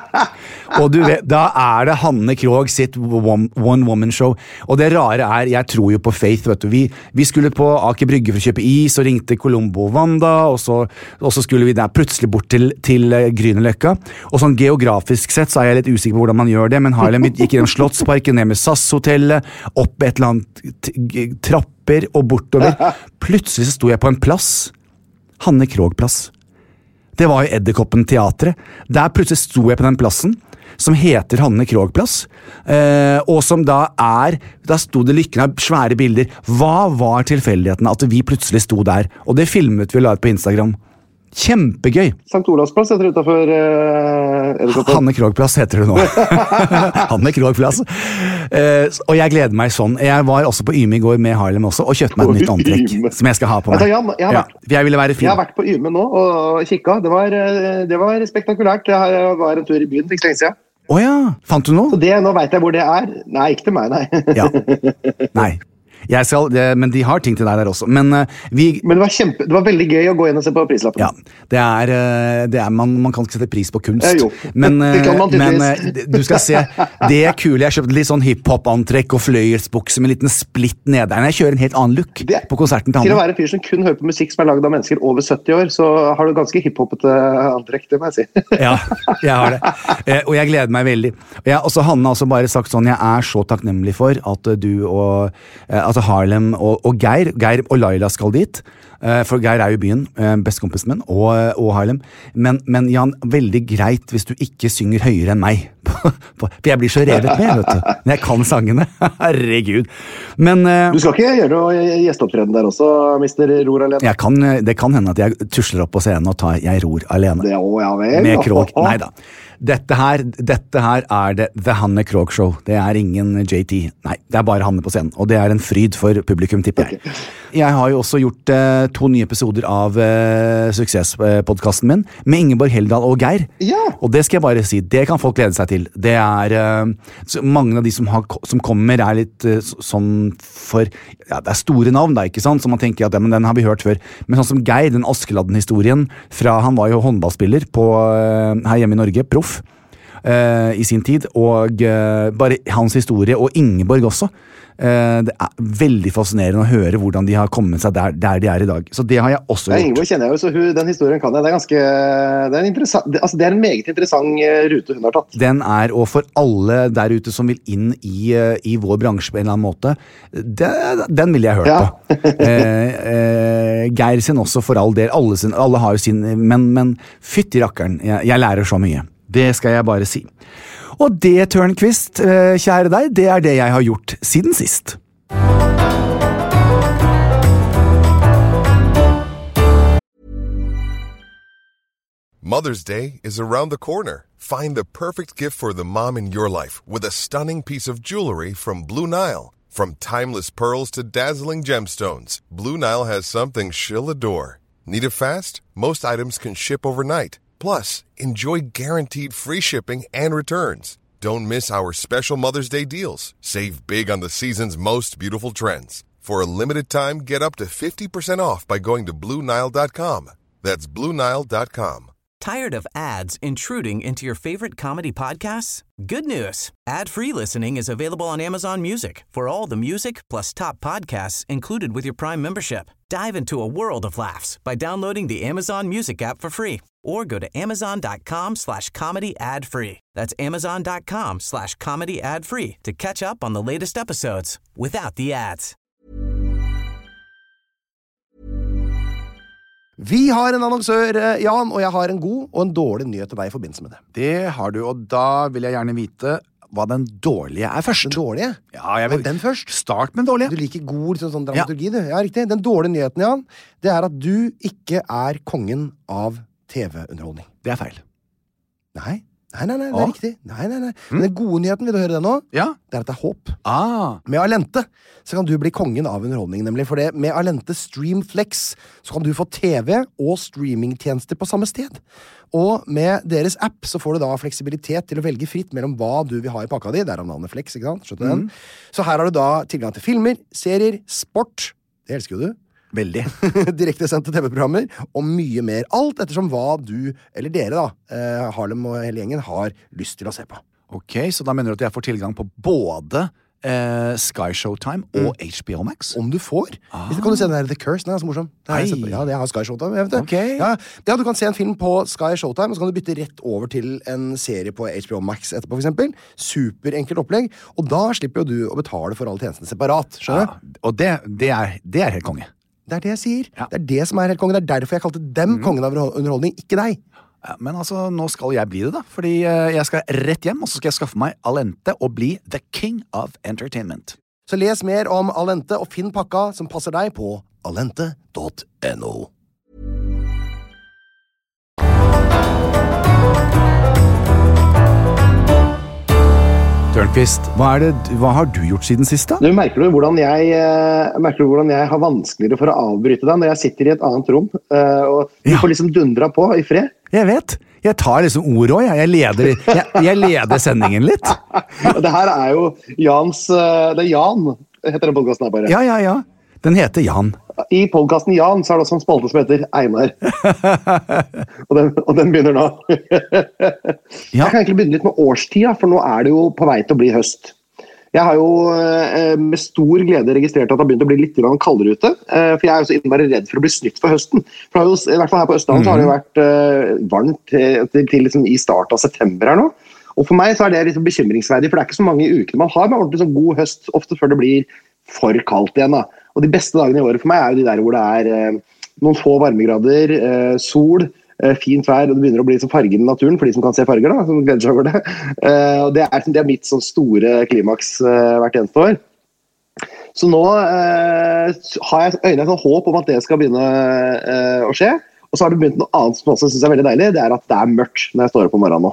[SPEAKER 4] Og du vet, da er det Hanne Krogh sitt One, one Woman Show. Og det rare er, jeg tror jo på Faith, vet du. Vi, vi skulle på Aker Brygge for å kjøpe is, og ringte Colombo og Wanda, og så, og så skulle vi der plutselig bort til, til Grünerløkka. Og sånn geografisk sett så er jeg litt usikker på hvordan man gjør det, men Harlem gikk gjennom Slottsparken, ned med SAS-hotellet, opp et eller annet trapper og bortover. Plutselig så sto jeg på en plass. Hanne Krogh-plass. Det var jo Edderkoppen teatret. Der plutselig sto jeg på den plassen, som heter Hanne Krogh-plass, eh, og som da er, da sto det Lykken av svære bilder. Hva var tilfeldigheten at vi plutselig sto der? Og det filmet vi og la ut på Instagram. Kjempegøy!
[SPEAKER 7] Sankt Olavs plass heter det utenfor uh, Edderkoppen.
[SPEAKER 4] Hanne Krogh-plass heter det nå. Hanne Krogh-plass. Uh, og jeg gleder meg sånn. Jeg var også på Yme i går med Harlem også, og kjøpte meg et nytt antrekk som jeg skal ha på meg.
[SPEAKER 7] Jeg, jeg, har vært,
[SPEAKER 4] ja, jeg ville være fin.
[SPEAKER 7] Jeg har vært på Yme nå og kikka. Det var, det var spektakulært. Jeg var en tur i byen, ikke så lenge siden.
[SPEAKER 4] Åja, fant du noe?
[SPEAKER 7] Så det, nå vet jeg hvor det er. Nei, ikke til meg, nei.
[SPEAKER 4] Ja, nei. Jeg skal, det, men de har ting til deg der også. Men, uh, vi,
[SPEAKER 7] men det var kjempe, det var veldig gøy å gå inn og se på prislappen.
[SPEAKER 4] Ja, det er, uh, det er man, man kan ikke sette pris på kunst.
[SPEAKER 7] Ja, jo.
[SPEAKER 4] Men, uh, men uh, du skal se, det er kul. Jeg kjøpte litt sånn hiphop-antrekk og fløyelsbukse med en liten splitt nede. Jeg kjører en helt annen look det, på konserten til Hanne.
[SPEAKER 7] Til å være en fyr som kun hører på musikk som er laget av mennesker over sytti år, så har du ganske hiphopete antrekk, det må jeg si.
[SPEAKER 4] Ja, jeg har det. Uh, og jeg gleder meg veldig. Og jeg, også Hanne har også bare sagt sånn, jeg er så takknemlig for at uh, du og uh, altså Harlem og, og Geir, Geir og Laila skal dit, uh, for Geir er jo i byen, uh, bestekompisen min, og, og Harlem, men, men Jan, veldig greit hvis du ikke synger høyere enn meg, for jeg blir så revet med, vet du, når jeg kan sangene, herregud. Men, uh,
[SPEAKER 7] du skal ikke gjøre noe gjesteopptreden der også, mister Ror alene?
[SPEAKER 4] Jeg kan, det kan hende at jeg tusler opp på scenen og tar Jeg ror alene.
[SPEAKER 7] Det, å, ja vel.
[SPEAKER 4] Med Krogh, neida. Dette her, dette her er det The Hanne Krogh Show. Det er ingen J T. Nei, det er bare Hanne på scenen. Og det er en fryd for publikum, tipper jeg. Okay. Jeg har jo også gjort eh, to nye episoder av eh, suksesspodcasten min med Ingeborg Heldal og Geir.
[SPEAKER 7] Ja.
[SPEAKER 4] Og det skal jeg bare si, det kan folk glede seg til. Det er eh, mange av de som, har, som kommer er litt eh, sånn for, ja, det er store navn da, ikke sant? Så man tenker at ja, men den har vi hørt før. Men sånn som Geir, den Askeladden-historien fra, han var jo håndballspiller på, eh, her hjemme i Norge, proff. Uh, i sin tid, og uh, bare hans historie, og Ingeborg også. Uh, det er veldig fascinerende å høre hvordan de har kommet seg der, der de er i dag. Så det har jeg også gjort.
[SPEAKER 7] Ja, Ingeborg kjenner jeg jo, så hun, den historien kan jeg. Det er ganske, det er en interessant, det, altså det er en meget interessant rute hun har tatt.
[SPEAKER 4] Den er, og for alle der ute som vil inn i, i vår bransje på en eller annen måte, det, den vil jeg høre ja. på. uh, uh, Geir sin også, for all del. Alle, sin, alle har jo sin, men, men fytti rakkeren, jeg, jeg lærer så mye. Det skal jeg bare si. Og det, Tørnquist, kjære deg, det er det jeg har gjort siden sist.
[SPEAKER 8] Mother's Day is around the corner. Find the perfect gift for the mom in your life with a stunning piece of jewelry from Blue Nile. From timeless pearls to dazzling gemstones, Blue Nile has something she'll adore. Need it fast? Most items can ship overnight. Plus, enjoy guaranteed free shipping and returns. Don't miss our special Mother's Day deals. Save big on the season's most beautiful trends. For a limited time, get up to fifty percent off by going to Blue Nile dot com. That's Blue Nile dot com.
[SPEAKER 9] Tired of ads intruding into your favorite comedy podcasts? Good news. Ad-free listening is available on Amazon Music for all the music plus top podcasts included with your Prime membership. Dive into a world of laughs by downloading the Amazon Music app for free or go to amazon.com slash comedy ad free. That's amazon.com slash comedy ad free to catch up on the latest episodes without the ads.
[SPEAKER 6] Vi har en annonsør, Jan, og jeg har en god og en dårlig nyhet til deg i forbindelse med det.
[SPEAKER 4] Det har du, og da vil jeg gjerne vite hva den dårlige er først.
[SPEAKER 6] Den dårlige?
[SPEAKER 4] Ja, jeg vil...
[SPEAKER 6] Men den først.
[SPEAKER 4] Start med den dårlige.
[SPEAKER 6] Du liker god sånn dramaturgi, ja. Du. Ja, riktig. Den dårlige nyheten, Jan, det er at du ikke er kongen av T V-underholdning.
[SPEAKER 4] Det er feil.
[SPEAKER 6] Nei. Nei, nei, nei, det er Åh. riktig. Nei, nei, nei. Men den gode nyheten, vil du høre det nå?
[SPEAKER 4] Ja.
[SPEAKER 6] Det er at det er håp.
[SPEAKER 4] Ah.
[SPEAKER 6] Med Allente så kan du bli kongen av underholdning, nemlig. For det, med Allente Streamflex så kan du få T V og streamingtjenester på samme sted. Og med deres app så får du da fleksibilitet til å velge fritt mellom hva du vil ha i pakka di. Der er navnet Flex, ikke sant? Skjønner du den? Mm. Så her har du da tilgang til filmer, serier, sport. Det elsker jo du.
[SPEAKER 4] Veldig.
[SPEAKER 6] Direktesendte T V-programmer og mye mer. Alt ettersom hva du, eller dere da, eh, Harlem og hele gjengen, har lyst til å se på.
[SPEAKER 4] Ok, så da mener du at jeg får tilgang på både eh, Sky Showtime og mm. H B O Max?
[SPEAKER 6] Om du får. Ah. Hvis du kan du se den der The Curse, den er så morsom. Det er, ja, det har Sky Showtime, jeg vet det.
[SPEAKER 4] Okay.
[SPEAKER 6] Ja, ja, du kan se en film på Sky Showtime, og så kan du bytte rett over til en serie på H B O Max etterpå, for eksempel. Superenkelt opplegg, og da slipper jo du å betale for alle tjenestene separat, skjønner du?
[SPEAKER 4] Ja, og det, det, er, det er helt konge.
[SPEAKER 6] Det er det jeg sier.
[SPEAKER 4] Ja.
[SPEAKER 6] Det er det som er helt kongen. Det er derfor jeg kalte dem mm. kongen av underholdning, ikke deg.
[SPEAKER 4] Ja, men altså, nå skal jeg bli det da. Fordi uh, jeg skal rett hjem, og så skal jeg skaffe meg Allente og bli the king of entertainment.
[SPEAKER 6] Så les mer om Allente og finn pakka som passer deg på allente punktum no.
[SPEAKER 4] Tørnquist, hva, er det, hva har du gjort siden sist da?
[SPEAKER 7] Du merker du hvordan jeg, merker du hvordan jeg har vanskeligere for å avbryte deg når jeg sitter i et annet rom, og du
[SPEAKER 4] ja.
[SPEAKER 7] får liksom dundra på i fred?
[SPEAKER 4] Jeg vet. Jeg tar liksom ord også, jeg. Jeg leder, jeg, jeg leder sendingen litt.
[SPEAKER 7] Det her er jo Jans, det er Jan, heter den podcasten her bare.
[SPEAKER 4] Ja, ja, ja. Den heter Jan.
[SPEAKER 7] I podcasten Jan så er det også en spalte som heter Einar. og, den, og den begynner nå.
[SPEAKER 4] Ja.
[SPEAKER 7] Jeg kan egentlig begynne litt med årstida, for nå er det jo på vei til å bli høst. Jeg har jo eh, med stor glede registrert at det har begynt å bli litt kaldere ute, eh, for jeg er jo så innmari redd for å bli snytt for høsten. For det har jo, i hvert fall her på Østlandet, mm. så har det jo vært eh, varmt til, til, til liksom i start av september her nå. Og for meg så er det liksom bekymringsverdig, for det er ikke så mange uker man har med ordentlig sånn god høst, ofte før det blir for kaldt igjen da. Og de beste dagene i året for meg er jo de der hvor det er eh, noen få varmegrader, eh, sol, eh, fint vær, og det begynner å bli så fargen i naturen for de som kan se farger da, som gleder seg over det. Eh, og det er, det er mitt sånn store klimaks eh, hvert eneste år. Så nå eh, har jeg øynene sånn håp om at det skal begynne eh, å skje. Og så har det begynt noe annet som også synes jeg er veldig deilig, det er at det er mørkt når jeg står opp om morgenen nå.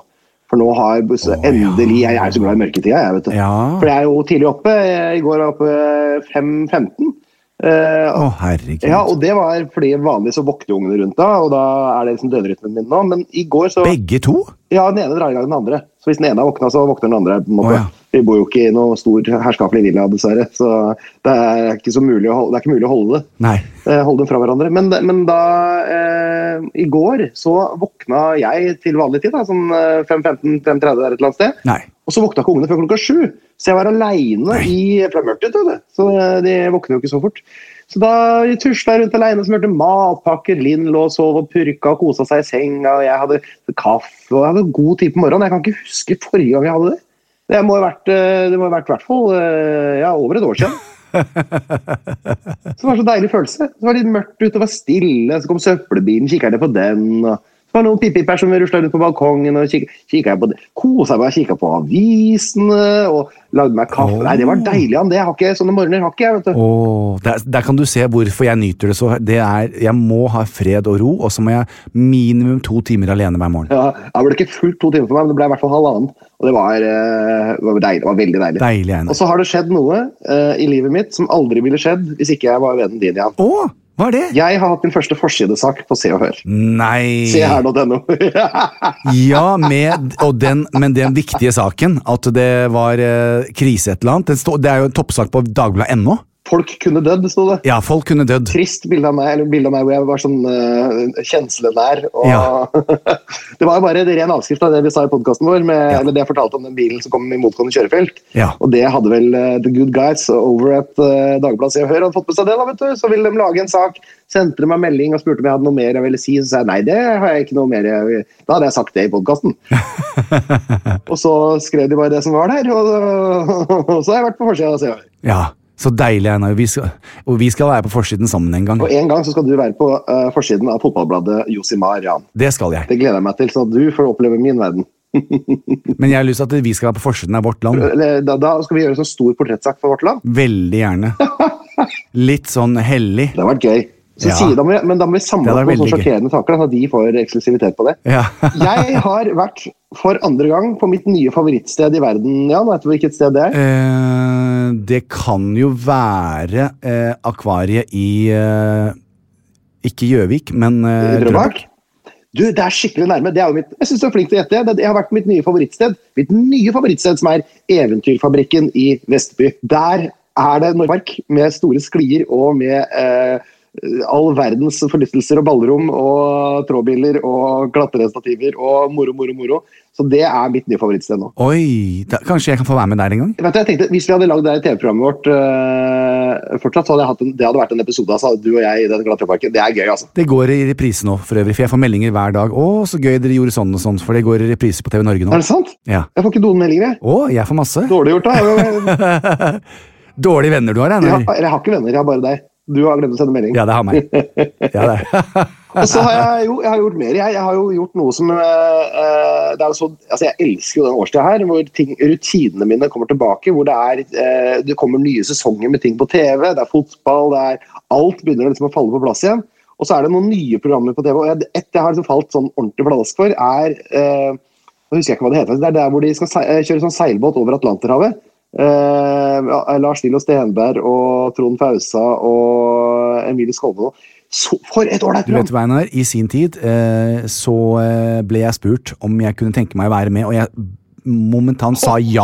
[SPEAKER 7] For nå har oh, endelig, ja. jeg er så glad i mørketida, jeg vet du.
[SPEAKER 4] Ja.
[SPEAKER 7] For jeg er jo tidlig oppe, i går var oppe fem femten.
[SPEAKER 4] Åh, uh, oh, herregud.
[SPEAKER 7] Ja, og det var fordi vanligvis så våkner ungene rundt da, og da er det liksom døgnrytmen min nå, men i går så...
[SPEAKER 4] Begge to?
[SPEAKER 7] Ja, den ene drar i gang den andre. Så hvis den ene har våknet, så våkner den andre på en måte.
[SPEAKER 4] Oh, ja.
[SPEAKER 7] Vi bor jo ikke i noe stor herskapelig villa, dessverre, så det er ikke så mulig å holde, det er ikke mulig å holde det.
[SPEAKER 4] Nei.
[SPEAKER 7] Holde dem fra hverandre. Men, men da, eh, i går så våkna jeg til vanlig tid, da, sånn fem femten, fem tretti der et eller annet sted.
[SPEAKER 4] Nei.
[SPEAKER 7] Og så våkna ikke ungene før klokka sju. Så jeg var alene i flammørtet, så de våkner jo ikke så fort. Så da tusla jeg rundt alene, smørte matpakker, Linn lå og sov og purka og kosa seg i senga, og jeg hadde kaffe, og jeg hadde god tid på morgenen. Jeg kan ikke huske forrige gang jeg hadde det. Det må ha vært, det må ha vært i hvert fall ja, over et år siden. Så det var så deilig følelse. Det var litt mørkt ute, det var stille, så kom søppelbilen, kikket jeg ned på den, og så var det noen pippiper som ruslet rundt på balkongen, og kikket, kikket jeg på det. Koset meg, kikket på avisene, og lagde meg kaffe. Oh. Nei, det var deilig, han. Det har ikke, sånne morgener har ikke jeg, vet du.
[SPEAKER 4] Oh, der, der kan du se hvorfor jeg nyter det så. Det er, jeg må ha fred og ro, og så må jeg minimum to timer alene hver morgen.
[SPEAKER 7] Ja, det ble ikke fullt to timer for meg, men det ble i hvert fall halvannen. Og det var, uh, var deilig, det var veldig deilig.
[SPEAKER 4] Deilig, Einar.
[SPEAKER 7] Og så har det skjedd noe uh, i livet mitt som aldri ville skjedd hvis ikke jeg var vennen din, Jan.
[SPEAKER 4] Åh! Oh. Hva er det?
[SPEAKER 7] Jeg har hatt min første forsidesak på Se og Hør.
[SPEAKER 4] Nei.
[SPEAKER 7] Se her nå denne.
[SPEAKER 4] Ja, med, og den, men den viktige saken, at det var eh, krise et eller annet, det, stod, det er jo en toppsak på Dagbladet ennå.
[SPEAKER 7] Folk kunne dødd, stod det.
[SPEAKER 4] Ja, folk kunne dødd.
[SPEAKER 7] Trist bilde av meg, eller bilde av meg hvor jeg var sånn uh, kjenslelær. Og
[SPEAKER 4] ja.
[SPEAKER 7] Det var jo bare det ren avskrift av det vi sa i podcasten vår, med, ja. eller det jeg fortalte om den bilen som kom i motgående kjørefelt.
[SPEAKER 4] Ja.
[SPEAKER 7] Og det hadde vel uh, The Good Guys over at uh, Dagbladet Se og Hør hadde fått med seg det, da, vet du. Så ville de lage en sak, sendte de meg melding og spurte om jeg hadde noe mer jeg ville si, så sa jeg nei, det har jeg ikke noe mer jeg... Da hadde jeg sagt det i podcasten. Og så skrev de bare det som var der, og, og så har jeg vært på forsiden av Se og Hør.
[SPEAKER 4] Ja. Så deilig, Einar. Vi skal, og vi skal være på forsiden sammen en gang.
[SPEAKER 7] Og en gang så skal du være på uh, forsiden av fotballbladet Josimar, Jan.
[SPEAKER 4] Det skal jeg.
[SPEAKER 7] Det gleder jeg meg til, så du får oppleve min verden.
[SPEAKER 4] Men jeg har lyst til at vi skal være på forsiden av Vårt Land.
[SPEAKER 7] Da, da skal vi gjøre en sånn stor portrettsak for Vårt Land.
[SPEAKER 4] Veldig gjerne. Litt sånn hellig.
[SPEAKER 7] Det har vært gøy. Så ja. si, da må vi, men da må vi samle på noen sjokkerende taker, så de får eksklusivitet på det.
[SPEAKER 4] Ja.
[SPEAKER 7] Jeg har vært for andre gang på mitt nye favorittsted i verden, Jan. Vet du hvilket sted det er?
[SPEAKER 4] Eh, det kan jo være eh, akvariet i eh, ikke Gjøvik, men eh,
[SPEAKER 7] Drøbak. Du, det er skikkelig nærme. Det er jo mitt, jeg synes du er flink til å gjette. Det har vært mitt nye favorittsted. Mitt nye favorittsted som er Eventyrfabrikken i Vestby. Der er det Norpark med store sklier og med eh, all verdens forlystelser og ballrom og trådbiler og klatterestativer og moro, moro, moro. Så det er mitt nye favorittsted nå.
[SPEAKER 4] Oi, da, kanskje jeg kan få være med der en gang?
[SPEAKER 7] Vet du, jeg tenkte, hvis vi hadde lagd det i T V-programmet vårt uh, fortsatt, så hadde jeg hatt en, det hadde vært en episode, altså, du og jeg i den Klatreparken. Det er gøy, altså.
[SPEAKER 4] Det går i reprise nå, for øvrig, for jeg får meldinger hver dag. Å, så gøy dere gjorde sånn og sånn, for det går i reprise på T V Norge nå.
[SPEAKER 7] Er det sant?
[SPEAKER 4] Ja.
[SPEAKER 7] Jeg får ikke noen meldinger, jeg.
[SPEAKER 4] Å, jeg får masse.
[SPEAKER 7] Dårlig gjort, da.
[SPEAKER 4] Dårlige venner du har, Einar.
[SPEAKER 7] Ja, jeg har ikke venner, jeg har bare deg. Du har glemt å sende melding.
[SPEAKER 4] Ja, det har meg. Ja, det.
[SPEAKER 7] Og så har jeg, jo, jeg har gjort mer. Jeg, jeg har jo gjort noe som uh, det er så, altså jeg elsker jo den årstida her, hvor ting, rutinene mine kommer tilbake, hvor det er uh, det kommer nye sesonger med ting på T V, det er fotball, det er alt begynner liksom å falle på plass igjen. Og så er det noen nye programmer på T V, og jeg, et jeg har liksom falt sånn ordentlig pladask for, er uh, jeg husker ikke hva det heter, det er der hvor de skal se, kjøre sånn seilbåt over Atlanterhavet. Uh, Lars Lillo Stenberg og Trond Fausa og Emilie Skolmo. For et år der,
[SPEAKER 4] du vet hva, Einar, i sin tid uh, så uh, ble jeg spurt om jeg kunne tenke meg å være med, og jeg momentant sa ja.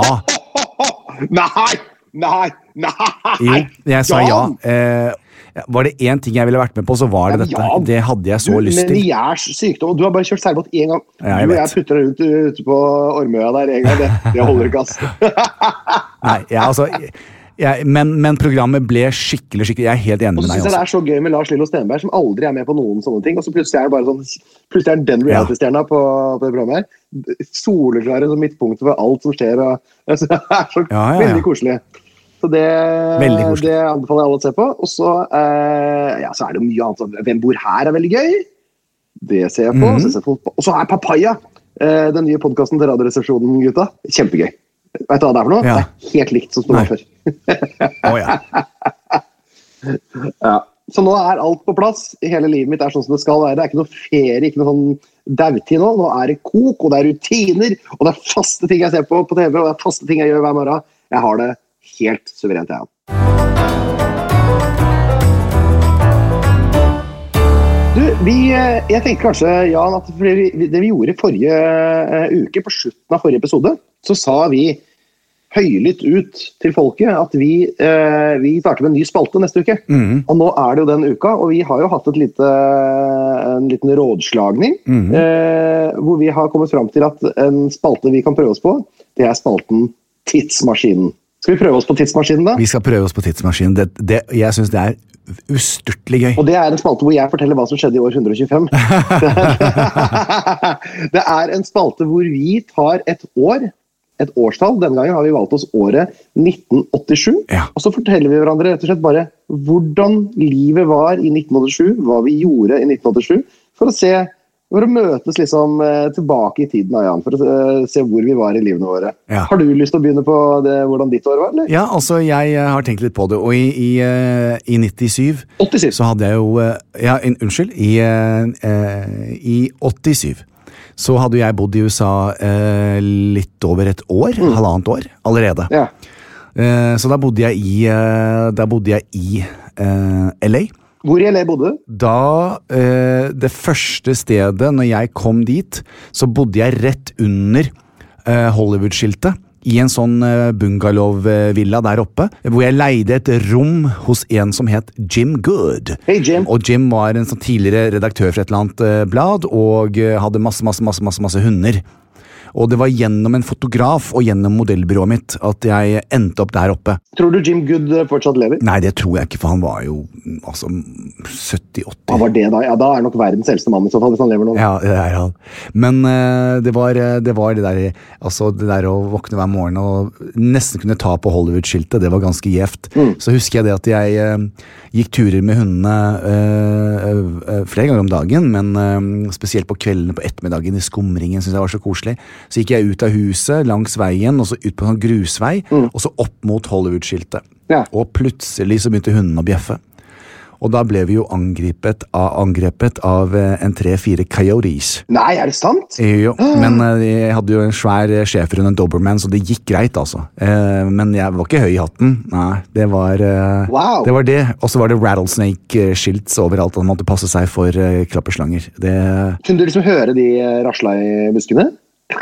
[SPEAKER 7] Nei, nei, nei.
[SPEAKER 4] Jo, jeg sa ja. Uh, var det en ting jeg ville vært med på, så var det dette.
[SPEAKER 7] Ja,
[SPEAKER 4] det hadde jeg så
[SPEAKER 7] du,
[SPEAKER 4] lyst til.
[SPEAKER 7] Men Gjærs sykdom, og du har bare kjørt seilbåt en gang.
[SPEAKER 4] Ja, jeg
[SPEAKER 7] du og jeg putter deg ut ute på Ormøya der en gang, det, det holder ikke, ass.
[SPEAKER 4] Nei, ja, altså jeg, men, men programmet ble skikkelig, skikkelig, jeg er helt enig med deg.
[SPEAKER 7] Og så synes jeg det er så gøy med Lars Lillo Stenberg, som aldri er med på noen sånne ting, og så plutselig er det bare sånn, plutselig er det den reality-stjerna på, på det programmet her. Soleklare som midtpunktet for alt som skjer, og jeg synes det er så ja, ja, ja. veldig koselig. Så det, det anbefaler jeg alle å se på. Og så, eh, ja, så er det mye annet. Hvem bor her er veldig gøy. Det ser jeg på. Mm. Så ser jeg på. Og så er Papaya, eh, den nye podcasten til Radioresepsjonen, gutta. Kjempegøy. Vet du hva det er for noe?
[SPEAKER 4] Ja.
[SPEAKER 7] Det er helt likt som det var før.
[SPEAKER 4] Oh, ja.
[SPEAKER 7] Ja. Så nå er alt på plass. Hele livet mitt er sånn som det skal være. Det er ikke noe ferie, ikke noe sånn dautid nå. Nå er det kok, og det er rutiner, og det er faste ting jeg ser på på T V, og det er faste ting jeg gjør hver morgen. Jeg har det helt suverent, jeg. Du, vi, jeg tenker kanskje, Jan, at det vi gjorde forrige uke, på slutten av forrige episode, så sa vi høylytt ut til folket at vi, eh, vi starter med en ny spalte neste uke. Mm. Og nå er det jo den uka, og vi har jo hatt et lite, en liten rådslagning, mm. eh, hvor vi har kommet fram til at en spalte vi kan prøve oss på, det er spalten Tidsmaskinen. Skal vi prøve oss på Tidsmaskinen da?
[SPEAKER 4] Vi skal prøve oss på Tidsmaskinen. Det, det, jeg synes det er ustyrtelig gøy.
[SPEAKER 7] Og det er en spalte hvor jeg forteller hva som skjedde i år hundre og tjuefem. Det er en spalte hvor vi tar et år, et årstall. Denne gangen har vi valgt oss året nitten åttisju. Ja. Og så forteller vi hverandre rett og slett bare hvordan livet var i nitten åttisju, hva vi gjorde i nitten åttisju, for å se, for å møtes liksom tilbake i tiden, Jan, for å se hvor vi var i livene våre. Ja. Har du lyst til å begynne på det, hvordan ditt år var, eller?
[SPEAKER 4] Ja, altså jeg har tenkt litt på det, og i, i, i nittisju
[SPEAKER 7] åttisyv
[SPEAKER 4] så hadde jeg jo, ja, unnskyld, i, i åttisyv så hadde jeg bodd i U S A eh, litt over et år, mm. halvannet år, allerede.
[SPEAKER 7] Ja.
[SPEAKER 4] Eh, så da bodde jeg i, eh, da bodde jeg i eh, L A.
[SPEAKER 7] Hvor i L A bodde du?
[SPEAKER 4] Da, eh, det første stedet, når jeg kom dit, så bodde jeg rett under eh, Hollywood-skiltet, i en sånn bungalow-villa der oppe, hvor jeg leide et rom hos en som het Jim Good.
[SPEAKER 7] Hei, Jim.
[SPEAKER 4] Og Jim var en sånn tidligere redaktør for et eller annet blad, og hadde masse, masse, masse, masse, masse hunder. Og det var gjennom en fotograf og gjennom modellbyrået mitt at jeg endte opp der oppe.
[SPEAKER 7] Tror du Jim Good fortsatt lever?
[SPEAKER 4] Nei, det tror jeg ikke, for han var jo altså sytti åtti.
[SPEAKER 7] Han var det da? Ja, da er nok verdens eldste mann i så fall, hvis han lever nå.
[SPEAKER 4] Ja, det er han. Men uh, det, var, det var det der, altså det der å våkne hver morgen og nesten kunne ta på Hollywood-skiltet, det var ganske gjevt. Mm. Så husker jeg det at jeg uh, gikk turer med hundene uh, uh, flere ganger om dagen, men uh, spesielt på kveldene, på ettermiddagen i skumringen, synes jeg var så koselig. Så gikk jeg ut av huset, langs veien, og så ut på en grusvei, mm. og så opp mot Hollywood-skiltet. Ja. Og plutselig så begynte hunden å bjeffe. Og da ble vi jo angrepet av, angrepet av en tre-fire coyotes.
[SPEAKER 7] Nei, er det sant?
[SPEAKER 4] Jo, men jeg hadde jo en svær schæferhund, en Doberman, så det gikk greit, altså. Men jeg var ikke høy i hatten. Nei, det var
[SPEAKER 7] wow.
[SPEAKER 4] det. Var det. Og så var det rattlesnake-skilts overalt, at man måtte passe seg for klapperslanger. Det...
[SPEAKER 7] Kunne du liksom høre de rasla i buskene?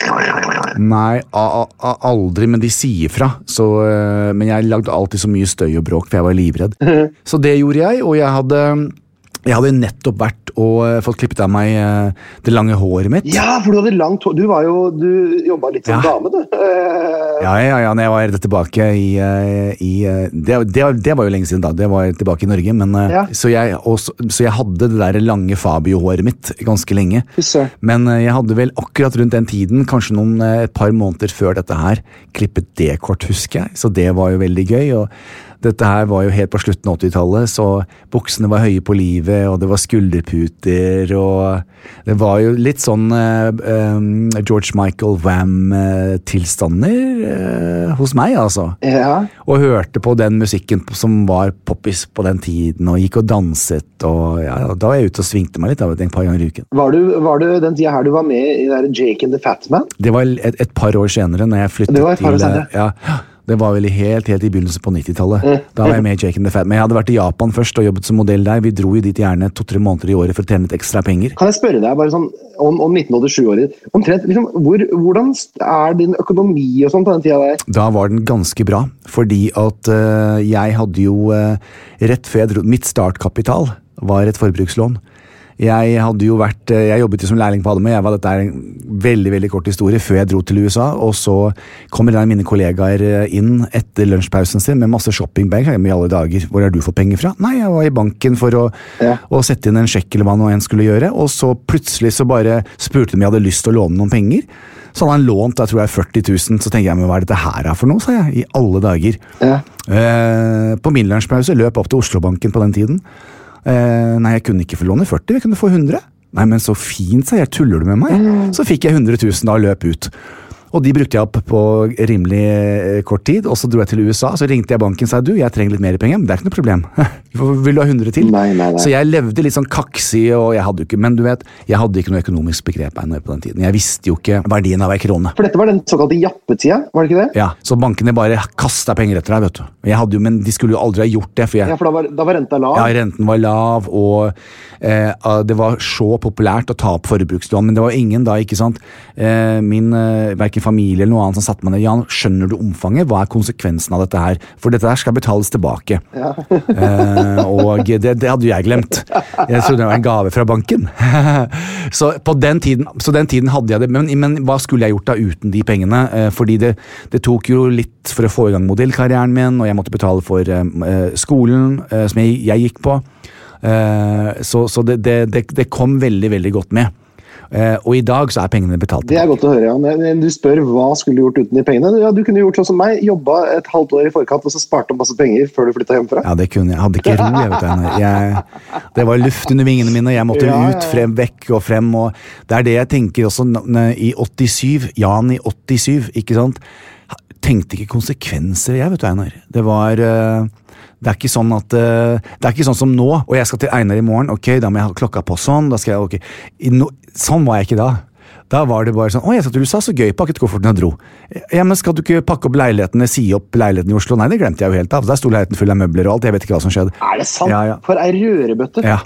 [SPEAKER 4] Nei, a- a- aldri, men de sier fra så, uh, men jeg lagde alltid så mye støy og bråk, for jeg var livredd. Så det gjorde jeg, og jeg hadde jeg hadde nettopp vært og uh, fått klippet av meg uh, det lange håret mitt.
[SPEAKER 7] Ja, for du hadde langt hår. Du var jo, du jobbet litt som ja. dame, du. Uh...
[SPEAKER 4] Ja, ja, ja, når jeg var tilbake i, uh, i uh, det, det, det var jo lenge siden da, det var tilbake i Norge, men uh, ja. så, jeg, også, så jeg hadde det der lange Fabio-håret mitt ganske lenge.
[SPEAKER 7] Husse.
[SPEAKER 4] Men uh, jeg hadde vel akkurat rundt den tiden, kanskje noen, uh, et par måneder før dette her, klippet det kort, husker jeg, så det var jo veldig gøy, og dette her var jo helt på slutten av åttitallet, så buksene var høye på livet, og det var skulderputer, og det var jo litt sånn uh, um, George Michael Wham-tilstander uh, hos meg, altså.
[SPEAKER 7] Ja.
[SPEAKER 4] Og hørte på den musikken som var poppis på den tiden, og gikk og danset, og ja, da var jeg ute og svingte meg litt av et par ganger i uken.
[SPEAKER 7] Var du, var du den tida her du var med i der Jake and the Fat Man?
[SPEAKER 4] Det var et, et par år senere, når jeg flyttet
[SPEAKER 7] det var et par år senere.
[SPEAKER 4] til... Ja, det var vel helt, helt i begynnelsen på nittitallet. Da var jeg med i Jake and the Fat. Men jeg hadde vært i Japan først og jobbet som modell der. Vi dro jo dit gjerne to-tre måneder i året for å tjene litt ekstra penger.
[SPEAKER 7] Kan jeg spørre deg bare sånn om, om nitten åttisju-året? Omtrent, liksom, hvor, hvordan er din økonomi og sånn på den tida der?
[SPEAKER 4] Da var den ganske bra, fordi at uh, jeg hadde jo uh, rett før jeg dro, mitt startkapital var et forbrukslån. Jeg hadde jo vært, jeg jobbet jo som lærling på Adame, jeg var dette er en veldig, veldig kort historie før jeg dro til U S A, og så kommer en av mine kollegaer inn etter lunsjpausen sin med masse shoppingbag, i alle dager, hvor har du fått penger fra? Nei, jeg var i banken for å, ja. å sette inn en sjekk eller hva noe en skulle gjøre, og så plutselig så bare spurte de om jeg hadde lyst til å låne noen penger, så hadde han lånt, jeg tror jeg førti tusen, så tenker jeg, men hva er dette her for noe, sa jeg, i alle dager. Ja. Eh, på min lunsjpause løp opp til Oslo-banken på den tiden, Uh, nei, jeg kunne ikke få låne førti, jeg kunne få hundre. Nei, men så fint, sa jeg, tuller du med meg? Mm. Så fikk jeg hundre tusen da og løp ut. Og de brukte jeg opp på rimelig kort tid, og så dro jeg til U S A, så ringte jeg banken og sa, du, jeg trenger litt mer penger, men det er ikke noe problem. Vil du ha hundre til?
[SPEAKER 7] Nei, nei, nei.
[SPEAKER 4] Så jeg levde litt sånn kaksig, og jeg hadde jo ikke, men du vet, jeg hadde ikke noe økonomisk begrep ennå på den tiden. Jeg visste jo ikke verdien av ei krone.
[SPEAKER 7] For dette var den såkalte jappetida, var det ikke det?
[SPEAKER 4] Ja, så bankene bare kastet penger etter deg, vet du. Jeg hadde jo, men de skulle jo aldri ha gjort det, for jeg...
[SPEAKER 7] Ja, for da var, da var renta lav.
[SPEAKER 4] Ja, renten var lav, og eh, det var så populært å ta opp forbrukslån, men det var ingen da, ikke sant? Eh, min, eh, hverken familie eller noe annet som satt meg ned, Jan, skjønner du omfanget? Hva er konsekvensen av dette her? For dette her skal betales tilbake. Ja. eh, og det, det hadde jo jeg glemt. Jeg trodde det var en gave fra banken. så på den tiden, så den tiden hadde jeg det, men, men hva skulle jeg gjort da uten de pengene? Eh, fordi det, det tok jo litt for å få i gang modellkarrieren min, og jeg måtte betale for eh, skolen eh, som jeg, jeg gikk på. Eh, så så det, det, det, det kom veldig, veldig godt med. Uh, og i dag så er pengene betalt.
[SPEAKER 7] Det er godt å høre, Jan. Du spør hva skulle du gjort uten de pengene. Ja, du kunne gjort sånn som meg, jobba et halvt år i forkant og så sparte opp masse penger før du flyttet hjemmefra.
[SPEAKER 4] Ja, det kunne jeg. Jeg hadde ikke ro, jeg vet du. Jeg, det var luft under vingene mine, jeg måtte ja, ut, frem, vekk og frem, og det er det jeg tenker også i åttisyv, Jan i åttisyv, ikke sant? Tenkte ikke konsekvenser, jeg vet du, Einar. Det var... Uh, Det er ikke sånn at, uh, det er ikke sånn som nå, og jeg skal til Einar i morgen, ok, da må jeg ha klokka på sånn, da skal jeg, ok. No, sånn var jeg ikke da. Da var det bare sånn, å, jeg sa til U S A, så gøy, pakket kofferten og dro. Ja, men skal du ikke pakke opp leilighetene, si opp leiligheten i Oslo? Nei, det glemte jeg jo helt av. Der sto leiligheten full av møbler og alt, jeg vet ikke hva som skjedde.
[SPEAKER 7] Er det sant?
[SPEAKER 4] Ja, ja.
[SPEAKER 7] For ei rørebøtte?
[SPEAKER 4] Ja,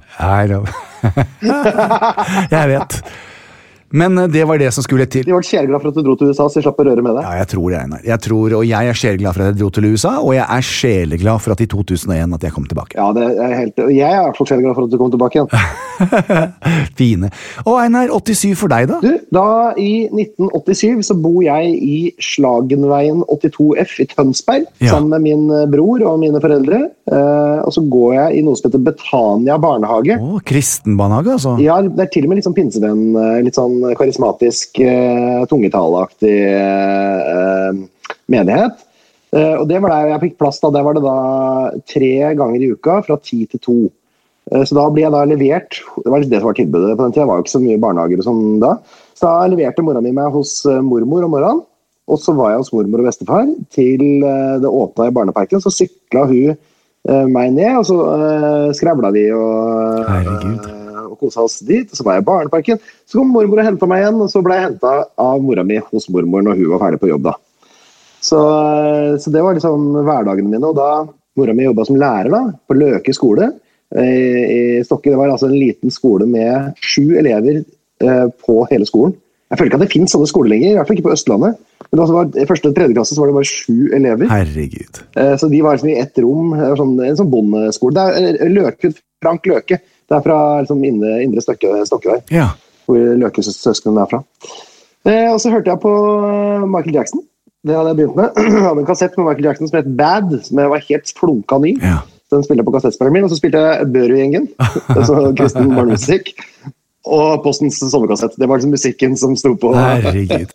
[SPEAKER 4] jeg vet. Men det var det som skulle til.
[SPEAKER 7] De var sjeleglad for at du dro til U S A, så jeg slapp å røre med deg.
[SPEAKER 4] Ja, jeg tror det, Einar. Jeg tror, og jeg er sjeleglad for at jeg dro til U S A, og jeg er sjeleglad for at i to tusen og en at jeg kom tilbake.
[SPEAKER 7] Ja, det er helt... Og jeg er i hvert fall sjeleglad for at du kom tilbake igjen.
[SPEAKER 4] Fine. Og Einar, åttisyv for deg da?
[SPEAKER 7] Du, da i nitten åttisyv så bor jeg i Slagenveien åttito F i Tønsberg, ja. Sammen med min bror og mine foreldre. Eh, og så går jeg i noe som heter Betania barnehage.
[SPEAKER 4] Åh, kristen barnehage, altså?
[SPEAKER 7] Ja, det er til og med litt sånn pinsevenn, litt sånn karismatisk, uh, tungetaleaktig uh, menighet. Uh, og det var der jeg fikk plass da. Der var det da tre ganger i uka, fra ti til to. Uh, så da ble jeg da levert, det var det som var tilbudet på den tiden, det var jo ikke så mye barnehager og sånn da. Så da leverte mora mi meg hos uh, mormor om morgenen, og så var jeg hos mormor og bestefar til uh, det åpnet i barneparken, så syklet hun uh, meg ned, og så uh, skravla vi og...
[SPEAKER 4] Herregud.
[SPEAKER 7] Uh, og kosa oss dit, og så var jeg i barneparken. Så kom mormor og hentet meg igjen, og så ble jeg hentet av mora mi hos mormor når hun var ferdig på jobb da. Så, så det var liksom hverdagene mine, og da mora mi jobbet som lærer da, på Løke skole i, i Stokke. Det var altså en liten skole med sju elever eh, på hele skolen. Jeg føler ikke at det finnes sånne skoler lenger, i hvert fall ikke på Østlandet. Men det var, i første og tredje klasse så var det bare sju elever.
[SPEAKER 4] Herregud.
[SPEAKER 7] Eh, så de var liksom i ett rom, sånn, en sånn bondeskole. Det er Løke, Frank Løke. Det er fra liksom, indre, indre Stokke, Stokke der,
[SPEAKER 4] ja.
[SPEAKER 7] Hvor Løkes søskene er fra. Eh, og så hørte jeg på Michael Jackson. Det hadde jeg begynt med. Jeg hadde en kassett med Michael Jackson som het Bad, som jeg var helt flunka ny.
[SPEAKER 4] Ja.
[SPEAKER 7] Den spilte jeg på kassettspilleren min, og så spilte jeg Børu-gjengen, altså kristen barnemusikk, og Postens sommerkassett. Det var liksom musikken som sto på.
[SPEAKER 4] Herregud.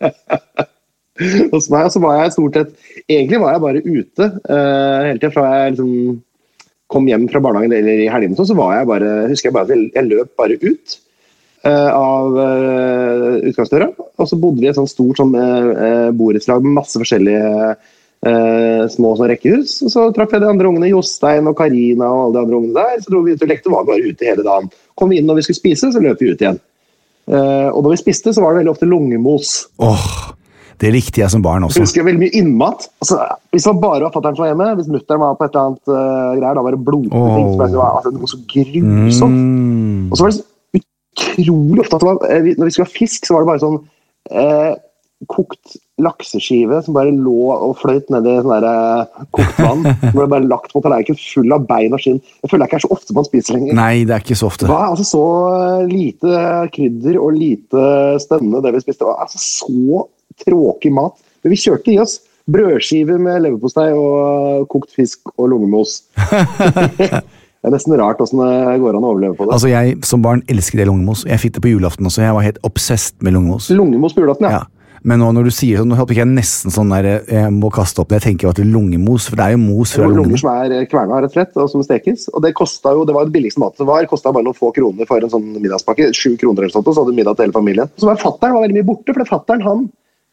[SPEAKER 7] Hos meg, og så var jeg stort sett, egentlig var jeg bare ute, uh, hele tiden fra jeg liksom kom hjem fra barnehagen eller i helgen, så var jeg bare, husker jeg bare at jeg løp bare ut uh, av uh, utgangsdøra, og så bodde vi i et sånt stort sånn, uh, borettslag med masse forskjellige uh, små sånn rekkehus, og så traff jeg de andre ungene, Jostein og Karina og alle de andre ungene der, så dro vi ut og lekte, var bare ute hele dagen. Kom vi inn når vi skulle spise, så løp vi ut igjen. Uh, og da vi spiste, så var det veldig ofte lungemos.
[SPEAKER 4] Åh! Oh. Det likte jeg som barn også.
[SPEAKER 7] Jeg husker veldig mye innmat. Altså, hvis det var bare fatteren som var hjemme, hvis mutteren var på et eller annet uh, greier, da var det blodpudding. Oh. Så det var altså, noe så grusomt. Mm. Og så var det så utrolig ofte at det var, når vi skulle ha fisk, så var det bare sånn eh, kokt lakseskive som bare lå og fløyt ned i sånn der kokt vann. Som ble bare lagt på tallerken full av bein og skinn. Jeg føler det ikke er så ofte man spiser lenger.
[SPEAKER 4] Nei, det er ikke så ofte.
[SPEAKER 7] Det var altså så lite krydder og lite spennende det vi spiste. Det var altså så tråkig mat. Men vi kjørte i oss brødskiver med leverpostei og kokt fisk og lungemos. Det er nesten rart hvordan det går an å overleve på det.
[SPEAKER 4] Altså jeg som barn elsker det lungemos. Jeg fikk det på julaften også. Jeg var helt obsessed med lungemos.
[SPEAKER 7] Lungemos på julaften, ja.
[SPEAKER 4] Ja. Men nå når du sier sånn, nå håper ikke jeg nesten sånn der, jeg må kaste opp det. Jeg tenker jo at det er lungemos, for det er jo mos fra lungene.
[SPEAKER 7] Lunger som er kverna rett og slett, og som stekes. Og det kostet jo, det var det billigste mat det var, kostet bare noen få kroner for en sånn middagspakke, sju kroner eller sånt, og så hadde middag til hele familien. Så var fatteren var veldig mye borte, for fatteren han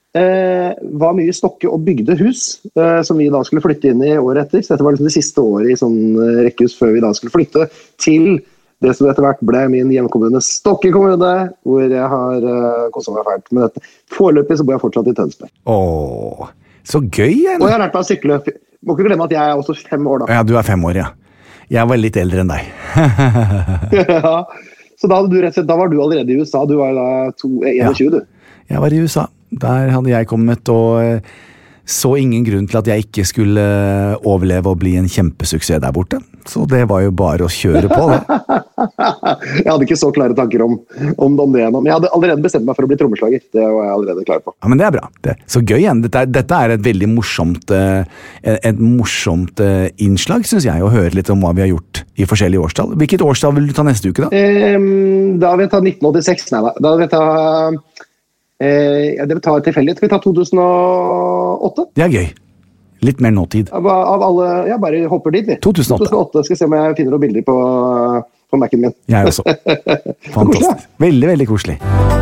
[SPEAKER 7] eh, var mye i Stokke og bygde hus, eh, som vi da skulle flytte inn i året etter. Så dette var liksom det siste året i sånn eh, rekkehus før vi da skulle flytte til det som etter hvert ble min hjemkommune, Stokke kommune, hvor jeg har uh, kostet meg fælt med dette. Foreløpig så bor jeg fortsatt i Tønsberg.
[SPEAKER 4] Åh, så gøy, eller?
[SPEAKER 7] Og jeg har lært meg å sykle. Må ikke glemme at jeg er også fem år da.
[SPEAKER 4] Ja, du er fem år, ja. Jeg var litt eldre enn deg.
[SPEAKER 7] Ja, så da, hadde du rett og slett, da var du allerede i U S A. Du var da to, enogtjue, ja. Du.
[SPEAKER 4] Jeg var i U S A. Der hadde jeg kommet og så ingen grunn til at jeg ikke skulle overleve og bli en kjempesuksess der borte. Så det var jo bare å kjøre på det.
[SPEAKER 7] Jeg hadde ikke så klare tanker om, om, om det ennå, men jeg hadde allerede bestemt meg for å bli trommeslager. Det var jeg allerede klar på.
[SPEAKER 4] Ja, men det er bra. Det er så gøy igjen. Dette er, dette er et veldig morsomt, et morsomt innslag, synes jeg, å høre litt om hva vi har gjort i forskjellige årstall. Hvilket årstall vil du ta neste uke da?
[SPEAKER 7] Um, da vil jeg ta nitten åttiseks, nei da. Da vil jeg ta... Eh, det vil ta tilfeldig. Skal vi ta to tusen og åtte?
[SPEAKER 4] Det er gøy. Litt mer nåtid.
[SPEAKER 7] Av, av alle, jeg bare hopper dit.
[SPEAKER 4] to tusen og åtte.
[SPEAKER 7] to tusen og åtte. Skal jeg se om jeg finner noen bilder på, på Mac'en min.
[SPEAKER 4] Jeg også. Fantastisk. Veldig, veldig koselig.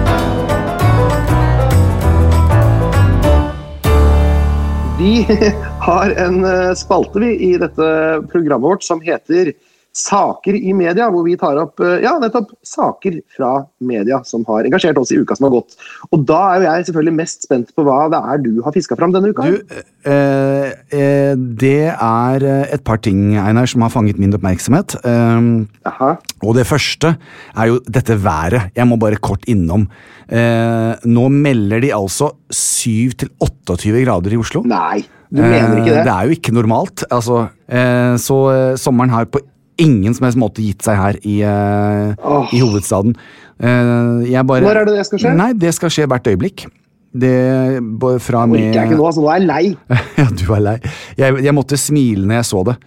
[SPEAKER 7] Vi har en spalte vi i dette programmet vårt som heter Saker i media, hvor vi tar opp ja, nettopp saker fra media som har engasjert oss i uka som har gått. Og da er jo jeg selvfølgelig mest spent på hva det er du har fisket fram denne uka.
[SPEAKER 4] Du, eh, eh, det er et par ting, Einar, som har fanget min oppmerksomhet. Eh, og det første er jo dette været. Jeg må bare kort innom. Eh, nå melder de altså syv til otteogtyve grader i Oslo.
[SPEAKER 7] Nei, du mener ikke det?
[SPEAKER 4] Eh, det er jo ikke normalt. Altså, eh, så eh, sommeren har på ingen som helst måte gitt seg her i, uh, oh. i hovedstaden. Uh, jeg bare,
[SPEAKER 7] Når er det det skal skje?
[SPEAKER 4] Nei, det skal skje hvert øyeblikk. Det fra med...
[SPEAKER 7] Orker jeg ikke nå, altså nå er jeg lei.
[SPEAKER 4] Ja, du er lei. Jeg, jeg måtte smile når jeg så det.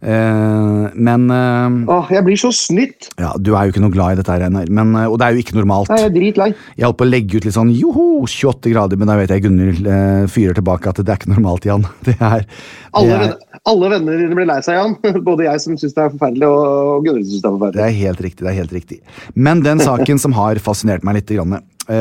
[SPEAKER 4] Uh, men uh,
[SPEAKER 7] Åh, jeg blir så snytt.
[SPEAKER 4] Ja, du er jo ikke noe glad i dette her, men, uh, og det er jo ikke normalt.
[SPEAKER 7] Nei, jeg er dritlei.
[SPEAKER 4] Jeg holdt på å legge ut litt sånn, joho, tjueåtte grader, men da vet jeg Gunnhild uh, fyrer tilbake at det er ikke normalt, Jan. Det er... Det
[SPEAKER 7] alle,
[SPEAKER 4] er
[SPEAKER 7] venner, alle venner dine blir lei seg, Jan. Både jeg som synes det er forferdelig, og Gunnhild synes det er forferdelig.
[SPEAKER 4] Det er helt riktig, det er helt riktig. Men den saken som har fascinert meg litt grann,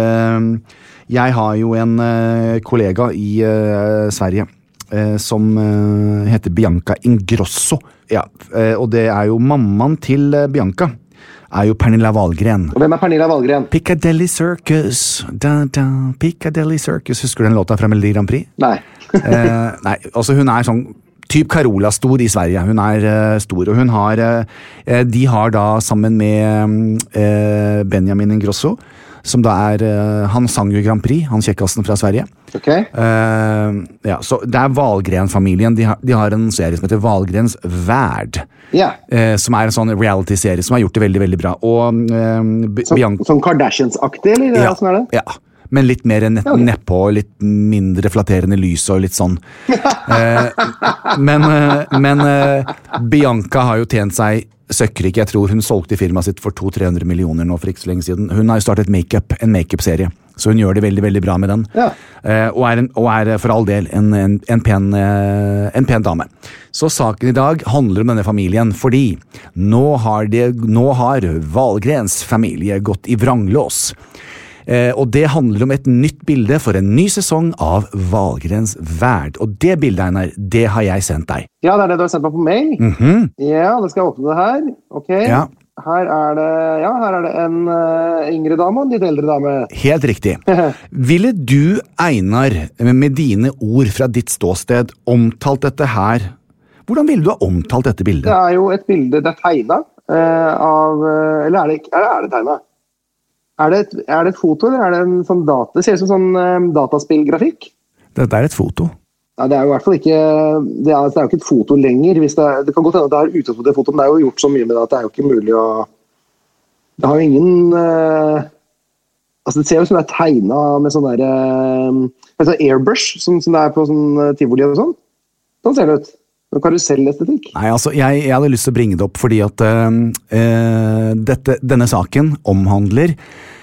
[SPEAKER 4] uh, jeg har jo en uh, kollega i uh, Sverige, Eh, som eh, heter Bianca Ingrosso. Ja, eh, og det er jo mammaen til eh, Bianca, er jo Pernilla Wahlgren.
[SPEAKER 7] Og hvem er Pernilla Wahlgren?
[SPEAKER 4] Piccadilly Circus, da, da, Piccadilly Circus. Husker du den låta fra Melodi Grand Prix?
[SPEAKER 7] Nei.
[SPEAKER 4] eh, nei, altså hun er sånn typ Carola-stor i Sverige. Hun er uh, stor, og hun har uh, de har da sammen med uh, Benjamin Ingrosso, som da er, uh, han sang jo Grand Prix, han kjekkasten fra Sverige.
[SPEAKER 7] Ok.
[SPEAKER 4] Uh, ja, så det er Wahlgren-familien, de har, de har en serie som heter Wahlgrens Värld,
[SPEAKER 7] yeah.
[SPEAKER 4] uh, som er en sånn reality-serie som har gjort det veldig, veldig bra. Og, uh,
[SPEAKER 7] som,
[SPEAKER 4] Bianca,
[SPEAKER 7] som Kardashians-aktig, eller?
[SPEAKER 4] Ja,
[SPEAKER 7] sånn er det?
[SPEAKER 4] ja. Men litt mer nett,
[SPEAKER 7] okay.
[SPEAKER 4] nedpå, litt mindre flatterende lys og litt sånn. uh, men uh, men uh, Bianca har jo tjent seg søkkrik. Jeg tror hun solgte firmaet sitt for to til tre hundre millioner nå for ikke så lenge siden. Hun har jo startet make-up, en make-up-serie, så hun gjør det veldig, veldig bra med den.
[SPEAKER 7] Ja.
[SPEAKER 4] Uh, og, er en, og er for all del en, en, en, pen, uh, en pen dame. Så saken i dag handler om denne familien, fordi nå har, det, nå har Wahlgrens familie gått i vranglås. Eh, og det handler om et nytt bilde for en ny sesong av Wahlgrens Värld. Og det bildet, Einar, det har jeg sendt deg.
[SPEAKER 7] Ja, det er det du har sendt meg på mail.
[SPEAKER 4] Mm-hmm.
[SPEAKER 7] Ja, det skal jeg åpne det her. Ok.
[SPEAKER 4] Ja.
[SPEAKER 7] Her er det, ja, her er det en uh, yngre dame og en litt eldre dame.
[SPEAKER 4] Helt riktig. Ville du, Einar, med dine ord fra ditt ståsted, omtalt dette her? Hvordan ville du ha omtalt dette bildet?
[SPEAKER 7] Det er jo et bilde, det er tegnet uh, av, uh, eller er det, er, er det tegnet? Er det, et, er det et foto, eller er det en sånn data? Det ser ut som sånn um, dataspillgrafikk.
[SPEAKER 4] Dette er et foto.
[SPEAKER 7] Ja, det er jo i hvert fall ikke, det er, det er jo ikke et foto lenger. Hvis det, er, det kan godt hende at det er utgangspunkt i foto, men det er jo gjort så mye med det at det er jo ikke mulig å... Det har jo ingen... Uh, altså det ser jo ut som det er tegnet med sånn der... Uh, med sånn airbrush, som, som det er på sånn uh, tivoli og sånn. Sånn ser det ut. Noen karusellestetikk.
[SPEAKER 4] Nei, altså, jeg, jeg hadde lyst til å bringe det opp fordi at uh, uh, dette, denne saken omhandler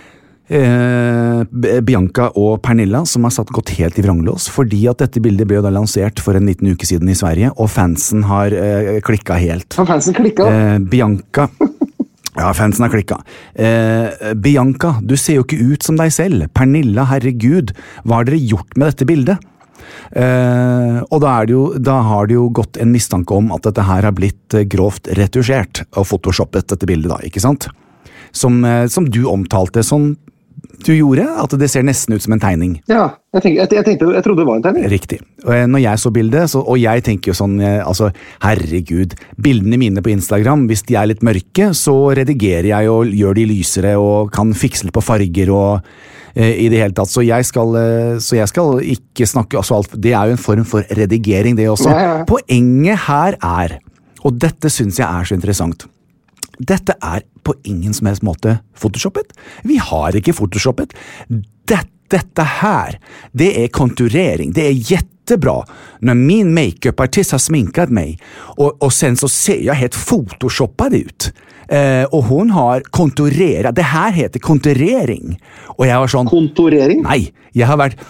[SPEAKER 4] uh, Bianca og Pernilla, som har satt gått helt i vranglås, fordi at dette bildet ble jo da lansert for en liten uke siden i Sverige, og fansen har uh, klikket helt.
[SPEAKER 7] Har fansen klikket?
[SPEAKER 4] Uh, Bianca Ja, fansen har klikket. Eh, Bianca, du ser jo ikke ut som deg selv. Pernilla, herregud, hva har dere gjort med dette bildet? Eh, og da, er det jo, da har det jo gått en mistanke om at dette her har blitt grovt retusjert og photoshoppet dette bildet da, ikke sant? Som, eh, som du omtalte sånn du gjorde, at det ser nesten ut som en tegning.
[SPEAKER 7] Ja, jeg, tenk, jeg, jeg, tenkte, jeg trodde det var en tegning.
[SPEAKER 4] Riktig. Når jeg så bildet, så, og jeg tenker jo sånn, altså, herregud, bildene mine på Instagram, hvis de er litt mørke, så redigerer jeg og gjør de lysere og kan fikse litt på farger og eh, i det hele tatt. Så jeg skal, så jeg skal ikke snakke, altså, det er jo en form for redigering det også.
[SPEAKER 7] Ja, ja, ja.
[SPEAKER 4] Poenget her er, og dette synes jeg er så interessant, dette er på ingen som helst måte photoshoppet. Vi har ikke photoshoppet. Dette, dette her, det er konturering. Det er jättebra når min make-up-artist har sminkat mig og, og sen så ser jeg helt photoshoppad ut. Eh, og hun har kontureret. Det her heter konturering. Og jeg var sånn...
[SPEAKER 7] Konturering?
[SPEAKER 4] Nei, jeg har vært...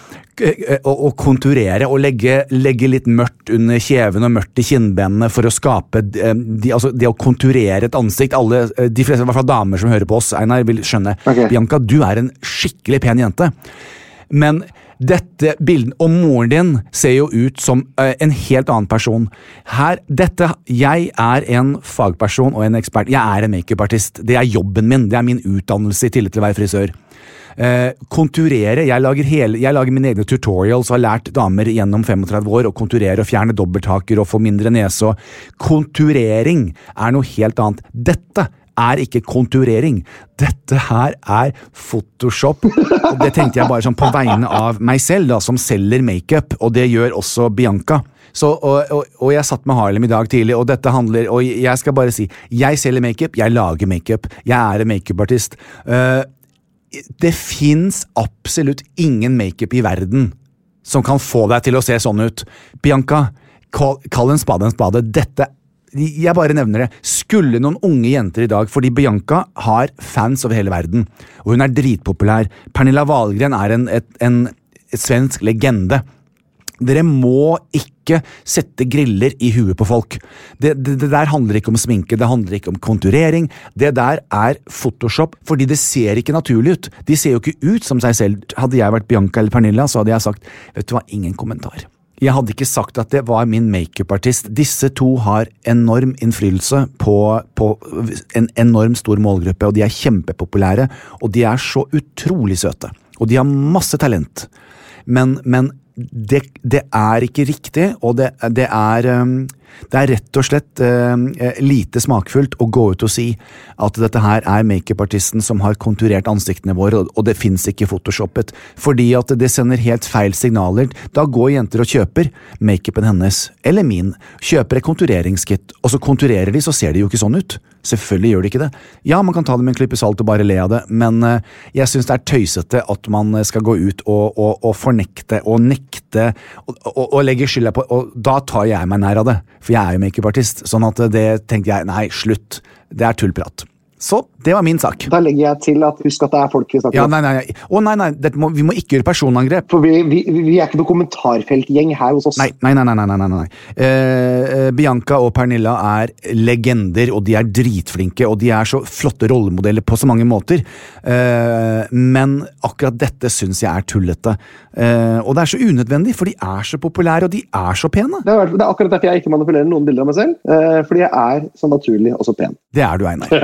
[SPEAKER 4] å konturere og legge, legge litt mørkt under kjeven og mørkt i kinnbenene for å skape de, altså det å konturere et ansikt. Alle, de fleste, i hvert fall damer som hører på oss, Einar, vil skjønne.
[SPEAKER 7] Okay.
[SPEAKER 4] Bianca, du er en skikkelig pen jente. Men dette bilden, og moren din ser jo ut som uh, en helt annen person. Her, dette, jeg er en fagperson og en ekspert. Jeg er en make-up-artist. Det er jobben min. Det er min utdannelse i tillegg til å være frisør. Eh, konturere, jeg lager, hele, jeg lager mine egne tutorials og har lært damer gjennom femogtredve år å konturere og fjerne dobbelthaker og få mindre nese. Konturering er noe helt annet. Dette er ikke konturering. Dette her er Photoshop. Og det tenkte jeg bare sånn på vegne av meg selv da, som selger make-up, og det gjør også Bianca. Så, og, og, og jeg satt med Harlem i dag tidlig, og dette handler, og jeg skal bare si, jeg selger make-up, jeg lager make-up, jeg er en make-up-artist. Uh, Det finns absolutt ingen make-up i verden som kan få deg til å se sånn ut. Bianca, kall, kall en spade en spade. Dette, jeg bare nevner det. Skulle noen unge jenter i dag, fordi Bianca har fans over hele verden, og hun er dritpopulær. Pernilla Wahlgren er en, et, en et svensk legende. Dere må ikke sette griller i huet på folk. Det, det, det der handler ikke om sminke, det handler ikke om konturering. Det der er Photoshop, fordi det ser ikke naturlig ut. De ser jo ikke ut som seg selv. Hadde jeg vært Bianca eller Pernilla, så hadde jeg sagt, vet du hva, ingen kommentar. Jeg hadde ikke sagt at det var min make-up-artist. Disse to har enorm innflytelse på, på en enorm stor målgruppe, og de er kjempepopulære, og de er så utrolig søte. Og de har masse talent. Men, men Det, det er ikke riktig, og det, det, er, det er rett og slett uh, lite smakfullt å gå ut og si at dette her er make-up-artisten som har konturert ansiktene våre, og, og det finnes ikke photoshoppet, fordi at det sender helt feil signaler. Da går jenter og kjøper make-upen hennes, eller min, kjøper et kontureringskit, og så konturerer de, så ser de jo ikke sånn ut. Selvfølgelig gjør de ikke det. Ja, man kan ta det med en klippe salt og bare le av det, men uh, jeg synes det er tøysete at man skal gå ut og, og, og fornekte og nekte og, og, og legge skylda på, og da tar jeg meg nær av det, for jeg er jo make-up-artist, sånn at det tenkte jeg, nei, slutt, det er tullprat. Så, det var min sak.
[SPEAKER 7] Da legger jeg til at husk at det er folk vi snakker
[SPEAKER 4] ja,
[SPEAKER 7] om.
[SPEAKER 4] Nei, nei, å nei, nei, dette må, vi må ikke gjøre personangrep.
[SPEAKER 7] For vi, vi, vi er ikke noe kommentarfeltgjeng her hos oss.
[SPEAKER 4] Nei, nei, nei, nei, nei, nei, nei. Eh, Bianca og Pernilla er legender, og de er dritflinke, og de er så flotte rollemodeller på så mange måter. Eh, men akkurat dette synes jeg er tullete. Eh, og det er så unødvendig, for de er så populære, og de er så pene. Det
[SPEAKER 7] er, det er akkurat derfor jeg ikke manipulerer noen bilder av meg selv, eh, fordi jeg er så naturlig og så pen.
[SPEAKER 4] Det er du, Einar.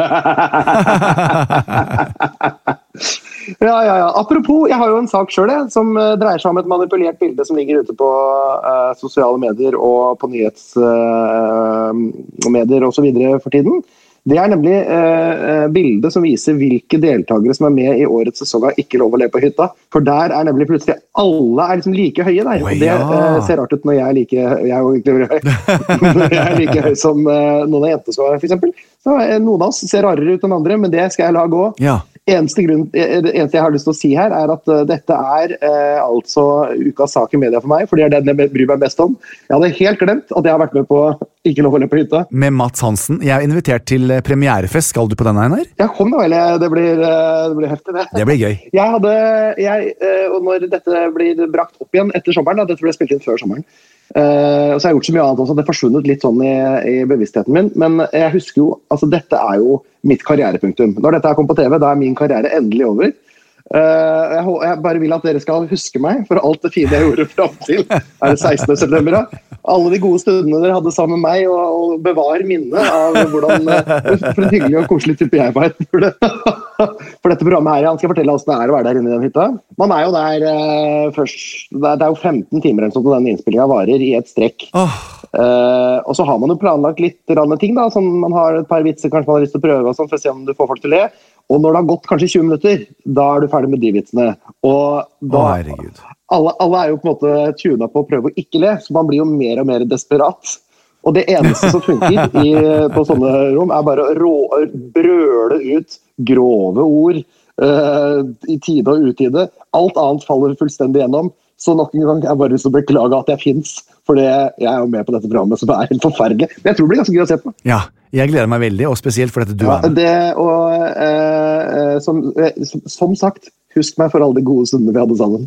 [SPEAKER 7] ja, ja, ja. Apropos, jeg har jo en sak selv som uh, dreier seg om et manipulert bilde som ligger ute på uh, sosiale medier og på nyhetsmedier uh, og så videre for tiden. Det er nemlig uh, bildet som viser hvilke deltakere som er med i årets sesong av Ikke lov å le på hytta. For der er nemlig plutselig alle er liksom like høye der.
[SPEAKER 4] Oh,
[SPEAKER 7] og det
[SPEAKER 4] ja.
[SPEAKER 7] uh, ser rart ut når jeg er like, jeg er jo ikke høy. Når jeg er like høy som uh, noen av jentene som er, for eksempel. Så uh, noen av oss ser rarere ut enn andre, men det skal jeg la gå.
[SPEAKER 4] Ja.
[SPEAKER 7] Eneste grunn, det eneste jeg har lyst til å si her er at uh, dette er uh, altså ukas sak i media for meg, for det er den jeg bryr meg mest om. Jeg hadde helt glemt at jeg har vært med på ikke lov å le på hytta.
[SPEAKER 4] Med Mats Hansen. Jeg er invitert til premierefest. Skal du på den, Einar?
[SPEAKER 7] Ja, kom da vel. Det blir, det blir heftig, det.
[SPEAKER 4] Det blir gøy.
[SPEAKER 7] Jeg hadde, jeg, og når dette blir brakt opp igjen etter sommeren, da, dette ble spilt inn før sommeren, Uh, og så har jeg gjort så mye annet også, det har forsvunnet litt sånn i, i bevisstheten min, men jeg husker jo, altså dette er jo mitt karrierepunktum. Når dette her kom på T V, da er min karriere endelig over. Uh, jeg, jeg bare vil at dere skal huske meg for alt det fine jeg gjorde frem til er det sekstende september. Alle de gode stundene dere hadde sammen med meg, og, og bevar minnet av hvordan for en hyggelig og koselig type jeg var for, det. For dette programmet her. Jeg skal fortelle oss det er å være der inne i den hytta. Man er jo der uh, først, det er, det er jo femten timer eller sånn og den innspillingen varer i et strekk. Oh. Uh, og så har man jo planlagt litt ting da, sånn man har et par vitser kanskje man har lyst til å prøve og sånn, for å se om du får folk til å le. Og når det har gått kanskje tjue minutter, da er du ferdig med de vitsene. Og da,
[SPEAKER 4] oh,
[SPEAKER 7] alle, alle er jo på en måte tunet på å prøve å ikke le, så man blir jo mer og mer desperat. Og det eneste som funker i, på sånne rom, er bare å rå, brøle ut grove ord uh, i tide og utide. Alt annet faller fullstendig gjennom. Så nok en gang er jeg bare lyst til å beklage at jeg finnes, for jeg er jo med på dette programmet som er helt forferdelig. Men jeg tror det blir ganske gøy å se på.
[SPEAKER 4] Ja, jeg gleder meg veldig, og spesielt for dette du
[SPEAKER 7] ja,
[SPEAKER 4] er med.
[SPEAKER 7] Det, og, eh, som, som, som sagt, husk meg for alle de gode stundene vi hadde sammen.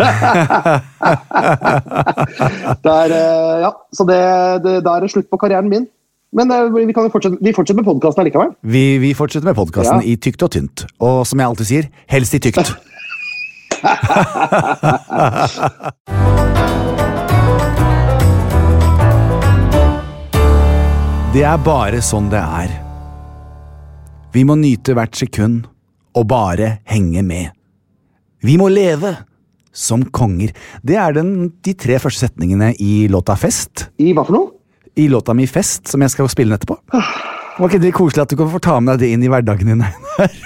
[SPEAKER 7] Der, ja, så det, det, da er det slutt på karrieren min. Men eh, vi kan jo fortsette, vi fortsetter med podcasten likevel.
[SPEAKER 4] Vi, vi fortsetter med podcasten
[SPEAKER 7] ja.
[SPEAKER 4] I tykt og tynt. Og som jeg alltid sier, helst I tykt. Det er bare sånn det er. Vi må nyte hvert sekund og bare henge med. Vi må leve som konger. Det er den, de tre første setningene I låta Fest.
[SPEAKER 7] I hva for noe?
[SPEAKER 4] I låta mi Fest, som jeg skal spille etterpå. Var ikke det koselig at du kan få ta med deg det inn I hverdagen din?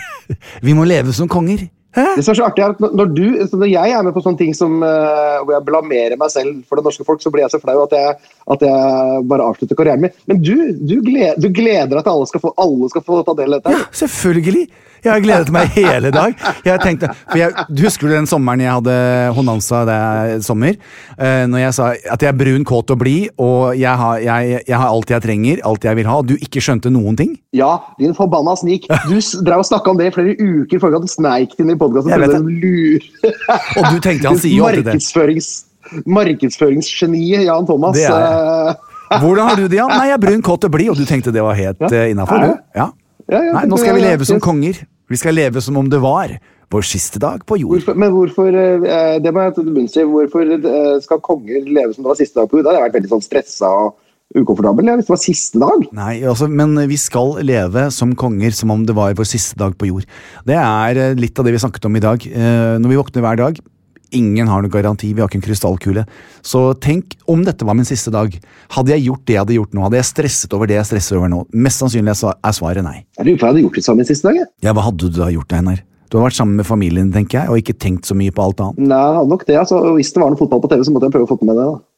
[SPEAKER 4] Vi må leve som konger. Hæ? Det som er så artig er at når, du, når jeg er med på sånne ting som, uh, hvor jeg blamerer meg selv for det norske folk, så blir jeg så flau at jeg, at jeg bare avslutter karrieren min. Men du, du, gleder, du gleder deg at alle skal, få, alle skal få ta del I dette? Ja, selvfølgelig. Jeg har gledet meg hele dag. Jeg tenkte, for jeg, du husker du den sommeren jeg hadde Honanza det sommer, uh, når jeg sa at jeg er brun, kåt og blid, og jeg har, jeg, jeg har alt jeg trenger, alt jeg vil ha, og du ikke skjønte noen ting?
[SPEAKER 7] Ja, din forbanna snik. Du drev og snakket om det I flere uker for at du sneikte inn I podcasten.
[SPEAKER 4] Jeg vet det. Og du tenkte han sier jo alltid det.
[SPEAKER 7] Markedsførings, markedsføringsgeniet Jan Thomas.
[SPEAKER 4] Det er det. Hvordan har du det, Jan? Nei, jeg er brun, kåt og blid, og du tenkte det var helt ja. Innenfor, du? Ja.
[SPEAKER 7] Ja, ja,
[SPEAKER 4] Nei, nå skal vi leve som konger. Vi skal leve som om det var vår siste dag på jord.
[SPEAKER 7] Hvorfor, men hvorfor, det må jeg til bunns I, hvorfor skal konger leve som det var siste dag på jord? Det har vært veldig sånn stresset og ukomfortabel, ja, hvis det var siste dag.
[SPEAKER 4] Nei, altså, men vi skal leve som konger som om det var vår siste dag på jord. Det er litt av det vi snakket om I dag. Når vi våkner hver dag, ingen har noen garanti, vi har ikke en krystallkule. Så tenk om dette var min siste dag. Hadde jeg gjort det jeg hadde gjort nå? Hadde jeg stresset over det jeg stresser over nå? Mest sannsynlig er svaret nei.
[SPEAKER 7] Jeg lurer på hva jeg hadde gjort det samme min siste dag, ja.
[SPEAKER 4] Ja, hva hadde du da gjort, Einar? Du har vært sammen med familien, tenker jeg, og ikke tenkt så mye på alt annet.
[SPEAKER 7] Nei, jeg hadde nok det, altså. Hvis det var noe fotball på T V, så måtte jeg prøve å få med det, da.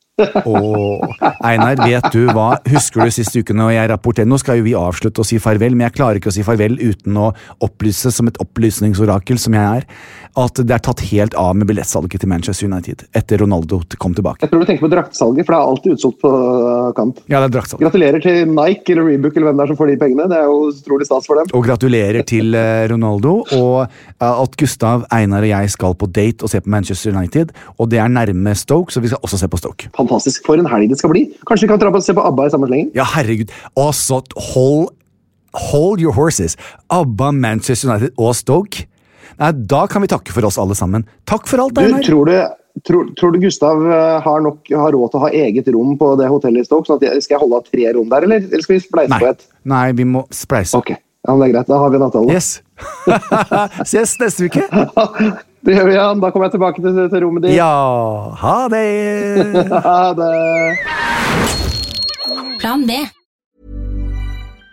[SPEAKER 4] Åh, Einar, vet du hva? Husker du siste uke når jeg rapporterer? Nå skal jo vi avslutte å si farvel, men jeg klarer ikke å si farvel uten å opplyse som et opplysningsorakel som jeg er, at det er tatt helt av med billettsalget til Manchester United etter Ronaldo kom tilbake.
[SPEAKER 7] Jeg tror du tenker på draktsalget, for det er alltid utsolgt på kamp.
[SPEAKER 4] Ja, det er draktsalget.
[SPEAKER 7] Gratulerer til Nike eller Reebok eller hvem det er som får de pengene. Det er jo utrolig stas for dem.
[SPEAKER 4] Og gratulerer til Ronaldo, og at Gustav, Einar og jeg skal på date og se på Manchester United, og det er nærme Stoke, så vi skal også se på Stoke.
[SPEAKER 7] Fantastisk, for en helg det skal bli. Kanskje vi kan dra på og se på ABBA I samme slengen?
[SPEAKER 4] Ja, herregud. Og så hold, hold your horses. ABBA, Manchester United og Stoke. Nei, da kan vi takke for oss alle sammen. Takk for alt, Einar.
[SPEAKER 7] Du, tror du, tror, tror du Gustav har, nok, har råd til å ha eget rom på det hotellet I Stoke? Sånn at jeg, skal jeg holde av tre rom der, eller, eller skal vi spleise
[SPEAKER 4] Nei.
[SPEAKER 7] på et?
[SPEAKER 4] Nei, vi må spleise.
[SPEAKER 7] Ok, ja, det er greit. Da har vi en avtale.
[SPEAKER 4] Yes. Ses neste uke.
[SPEAKER 7] Det gjør vi, Jan. Da kommer jeg tilbake til, til rommet ditt.
[SPEAKER 4] Ja, ha det.
[SPEAKER 7] Ha det.
[SPEAKER 10] Plan B.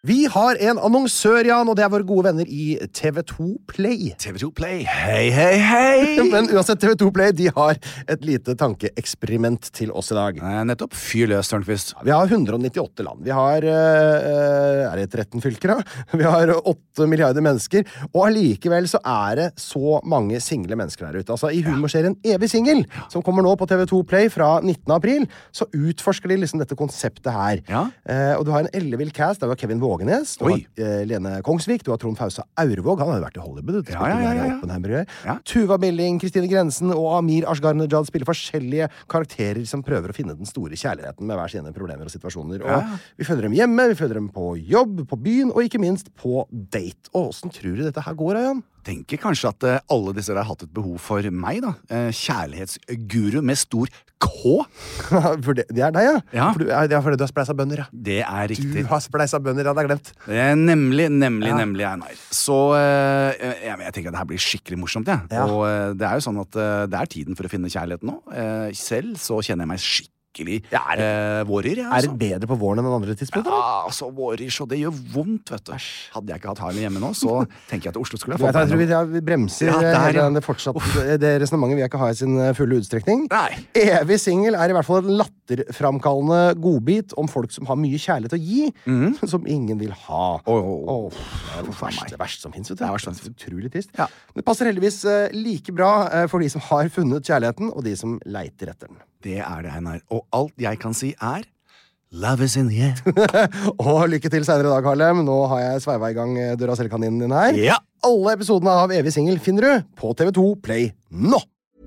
[SPEAKER 6] Vi har en annonsør, Jan, og det er våre gode venner i T V to Play.
[SPEAKER 4] T V to Play, hei, hei, hei!
[SPEAKER 6] Men uansett, T V to Play, de har et lite tankeeksperiment til oss i dag.
[SPEAKER 4] Eh, nettopp, fyr løs, Tørnqvist.
[SPEAKER 6] Vi har hundre og nittiåtte land. Vi har, uh, er det tretten fylker da? Vi har åtte milliarder mennesker, og allikevel så er det så mange single mennesker der ute. Altså, i humorserien Evig Single, som kommer nå på T V to Play fra nittende april, så utforsker de liksom dette konseptet her.
[SPEAKER 4] Ja.
[SPEAKER 6] Uh, og du har en ellevill cast, det var Kevin Vågenes, du
[SPEAKER 4] Oi.
[SPEAKER 6] har uh, Lene Kongsvik, du har Trond Fausa Aurvåg, han har jo vært i Hollywood,
[SPEAKER 4] ja, ja, ja, ja.
[SPEAKER 6] ja. Tuva Billing, Kristine Grensen og Amir Ashgar-Nejad spiller forskjellige karakterer som prøver å finne den store kjærligheten med hver sine problemer og situasjoner. Og
[SPEAKER 4] ja.
[SPEAKER 6] vi følger dem hjemme, vi følger dem på jobb, på byen, og ikke minst på date. Og hvordan tror du dette her går, Jan?
[SPEAKER 4] Tenker kanskje at uh, alle disse der har hatt et behov for meg, da. Uh, kjærlighetsguru med stor K.
[SPEAKER 6] For det, det er deg, ja?
[SPEAKER 4] Ja.
[SPEAKER 6] For du, det er fordi du har spleisa bønner, ja.
[SPEAKER 4] Det er riktig.
[SPEAKER 6] Du har spleisa bønner, ja, det er glemt.
[SPEAKER 4] Det er nemlig, nemlig,
[SPEAKER 6] Ja.
[SPEAKER 4] nemlig, Einar. Så uh, jeg, jeg tenker at det her blir skikkelig morsomt, jeg.
[SPEAKER 6] Ja.
[SPEAKER 4] Og uh, det er jo sånn at uh, det er tiden for å finne kjærligheten nå. Uh, selv så kjenner jeg meg skikkelig
[SPEAKER 6] Ja, er det-
[SPEAKER 4] uh, vårer, ja,
[SPEAKER 6] Er
[SPEAKER 4] altså.
[SPEAKER 6] det bedre på våren enn andre tidspunkter?
[SPEAKER 4] Ja, altså, vårer, så det gjør vondt, vet du. Hadde jeg ikke hatt Harlem hjemme nå, så tenker jeg at Oslo skulle ha
[SPEAKER 6] Jeg,
[SPEAKER 4] fått
[SPEAKER 6] jeg tror vi,
[SPEAKER 4] meg
[SPEAKER 6] ja, vi bremser
[SPEAKER 4] Ja,
[SPEAKER 6] ja,
[SPEAKER 4] der, ja.
[SPEAKER 6] det fortsatt. Det resonementet vil jeg ikke ha i sin eh, fulle utstrekning.
[SPEAKER 4] Nei.
[SPEAKER 6] Evig singel er i hvert fall en latterframkallende godbit om folk som har mye kjærlighet å gi, som ingen vil ha.
[SPEAKER 4] Åh, åh, åh.
[SPEAKER 6] Åh, det er det verste, det verste som finnes, vet du.
[SPEAKER 4] Det er verst som finnes.
[SPEAKER 6] Utrolig trist.
[SPEAKER 4] Ja.
[SPEAKER 6] Men det passer heldigvis eh, like bra eh, for de som har funnet kjærligheten, og de som leiter etter den.
[SPEAKER 4] Det er det, Einar. Og alt jeg kan si er Love is in the air.
[SPEAKER 6] Og lykke til senere i dag, Harlem. Nå har jeg sveiva i gang eh, døra selv-kaninen din her.
[SPEAKER 4] Ja.
[SPEAKER 6] Alle episodene av Evig singel finner du på T V to Play nå!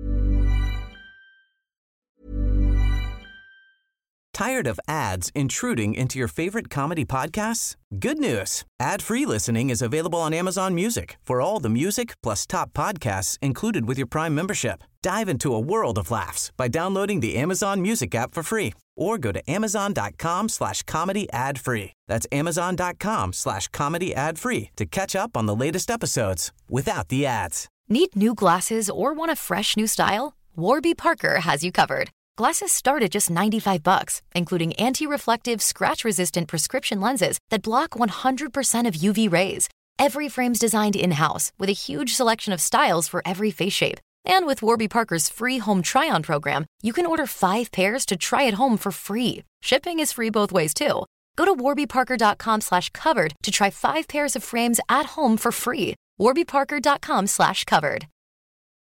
[SPEAKER 9] Tired of ads intruding into your favorite comedy podcasts? Good news. Ad-free listening is available on Amazon Music for all the music plus top podcasts included with your Prime membership. Dive into a world of laughs by downloading the Amazon Music app for free or go to amazon.com slash comedy ad free. That's amazon.com slash comedy ad free to catch up on the latest episodes without the ads.
[SPEAKER 10] Need new glasses or want a fresh new style? Warby Parker has you covered. Glasses start at just ninety-five bucks, including anti-reflective, scratch-resistant prescription lenses that block one hundred percent of U V rays. Every frame's designed in-house with a huge selection of styles for every face shape. And with Warby Parker's free home try-on program, you can order five pairs to try at home for free. Shipping is free both ways, too. Go to warbyparker.com slash covered to try five pairs of frames at home for free. warbyparker.com slash covered.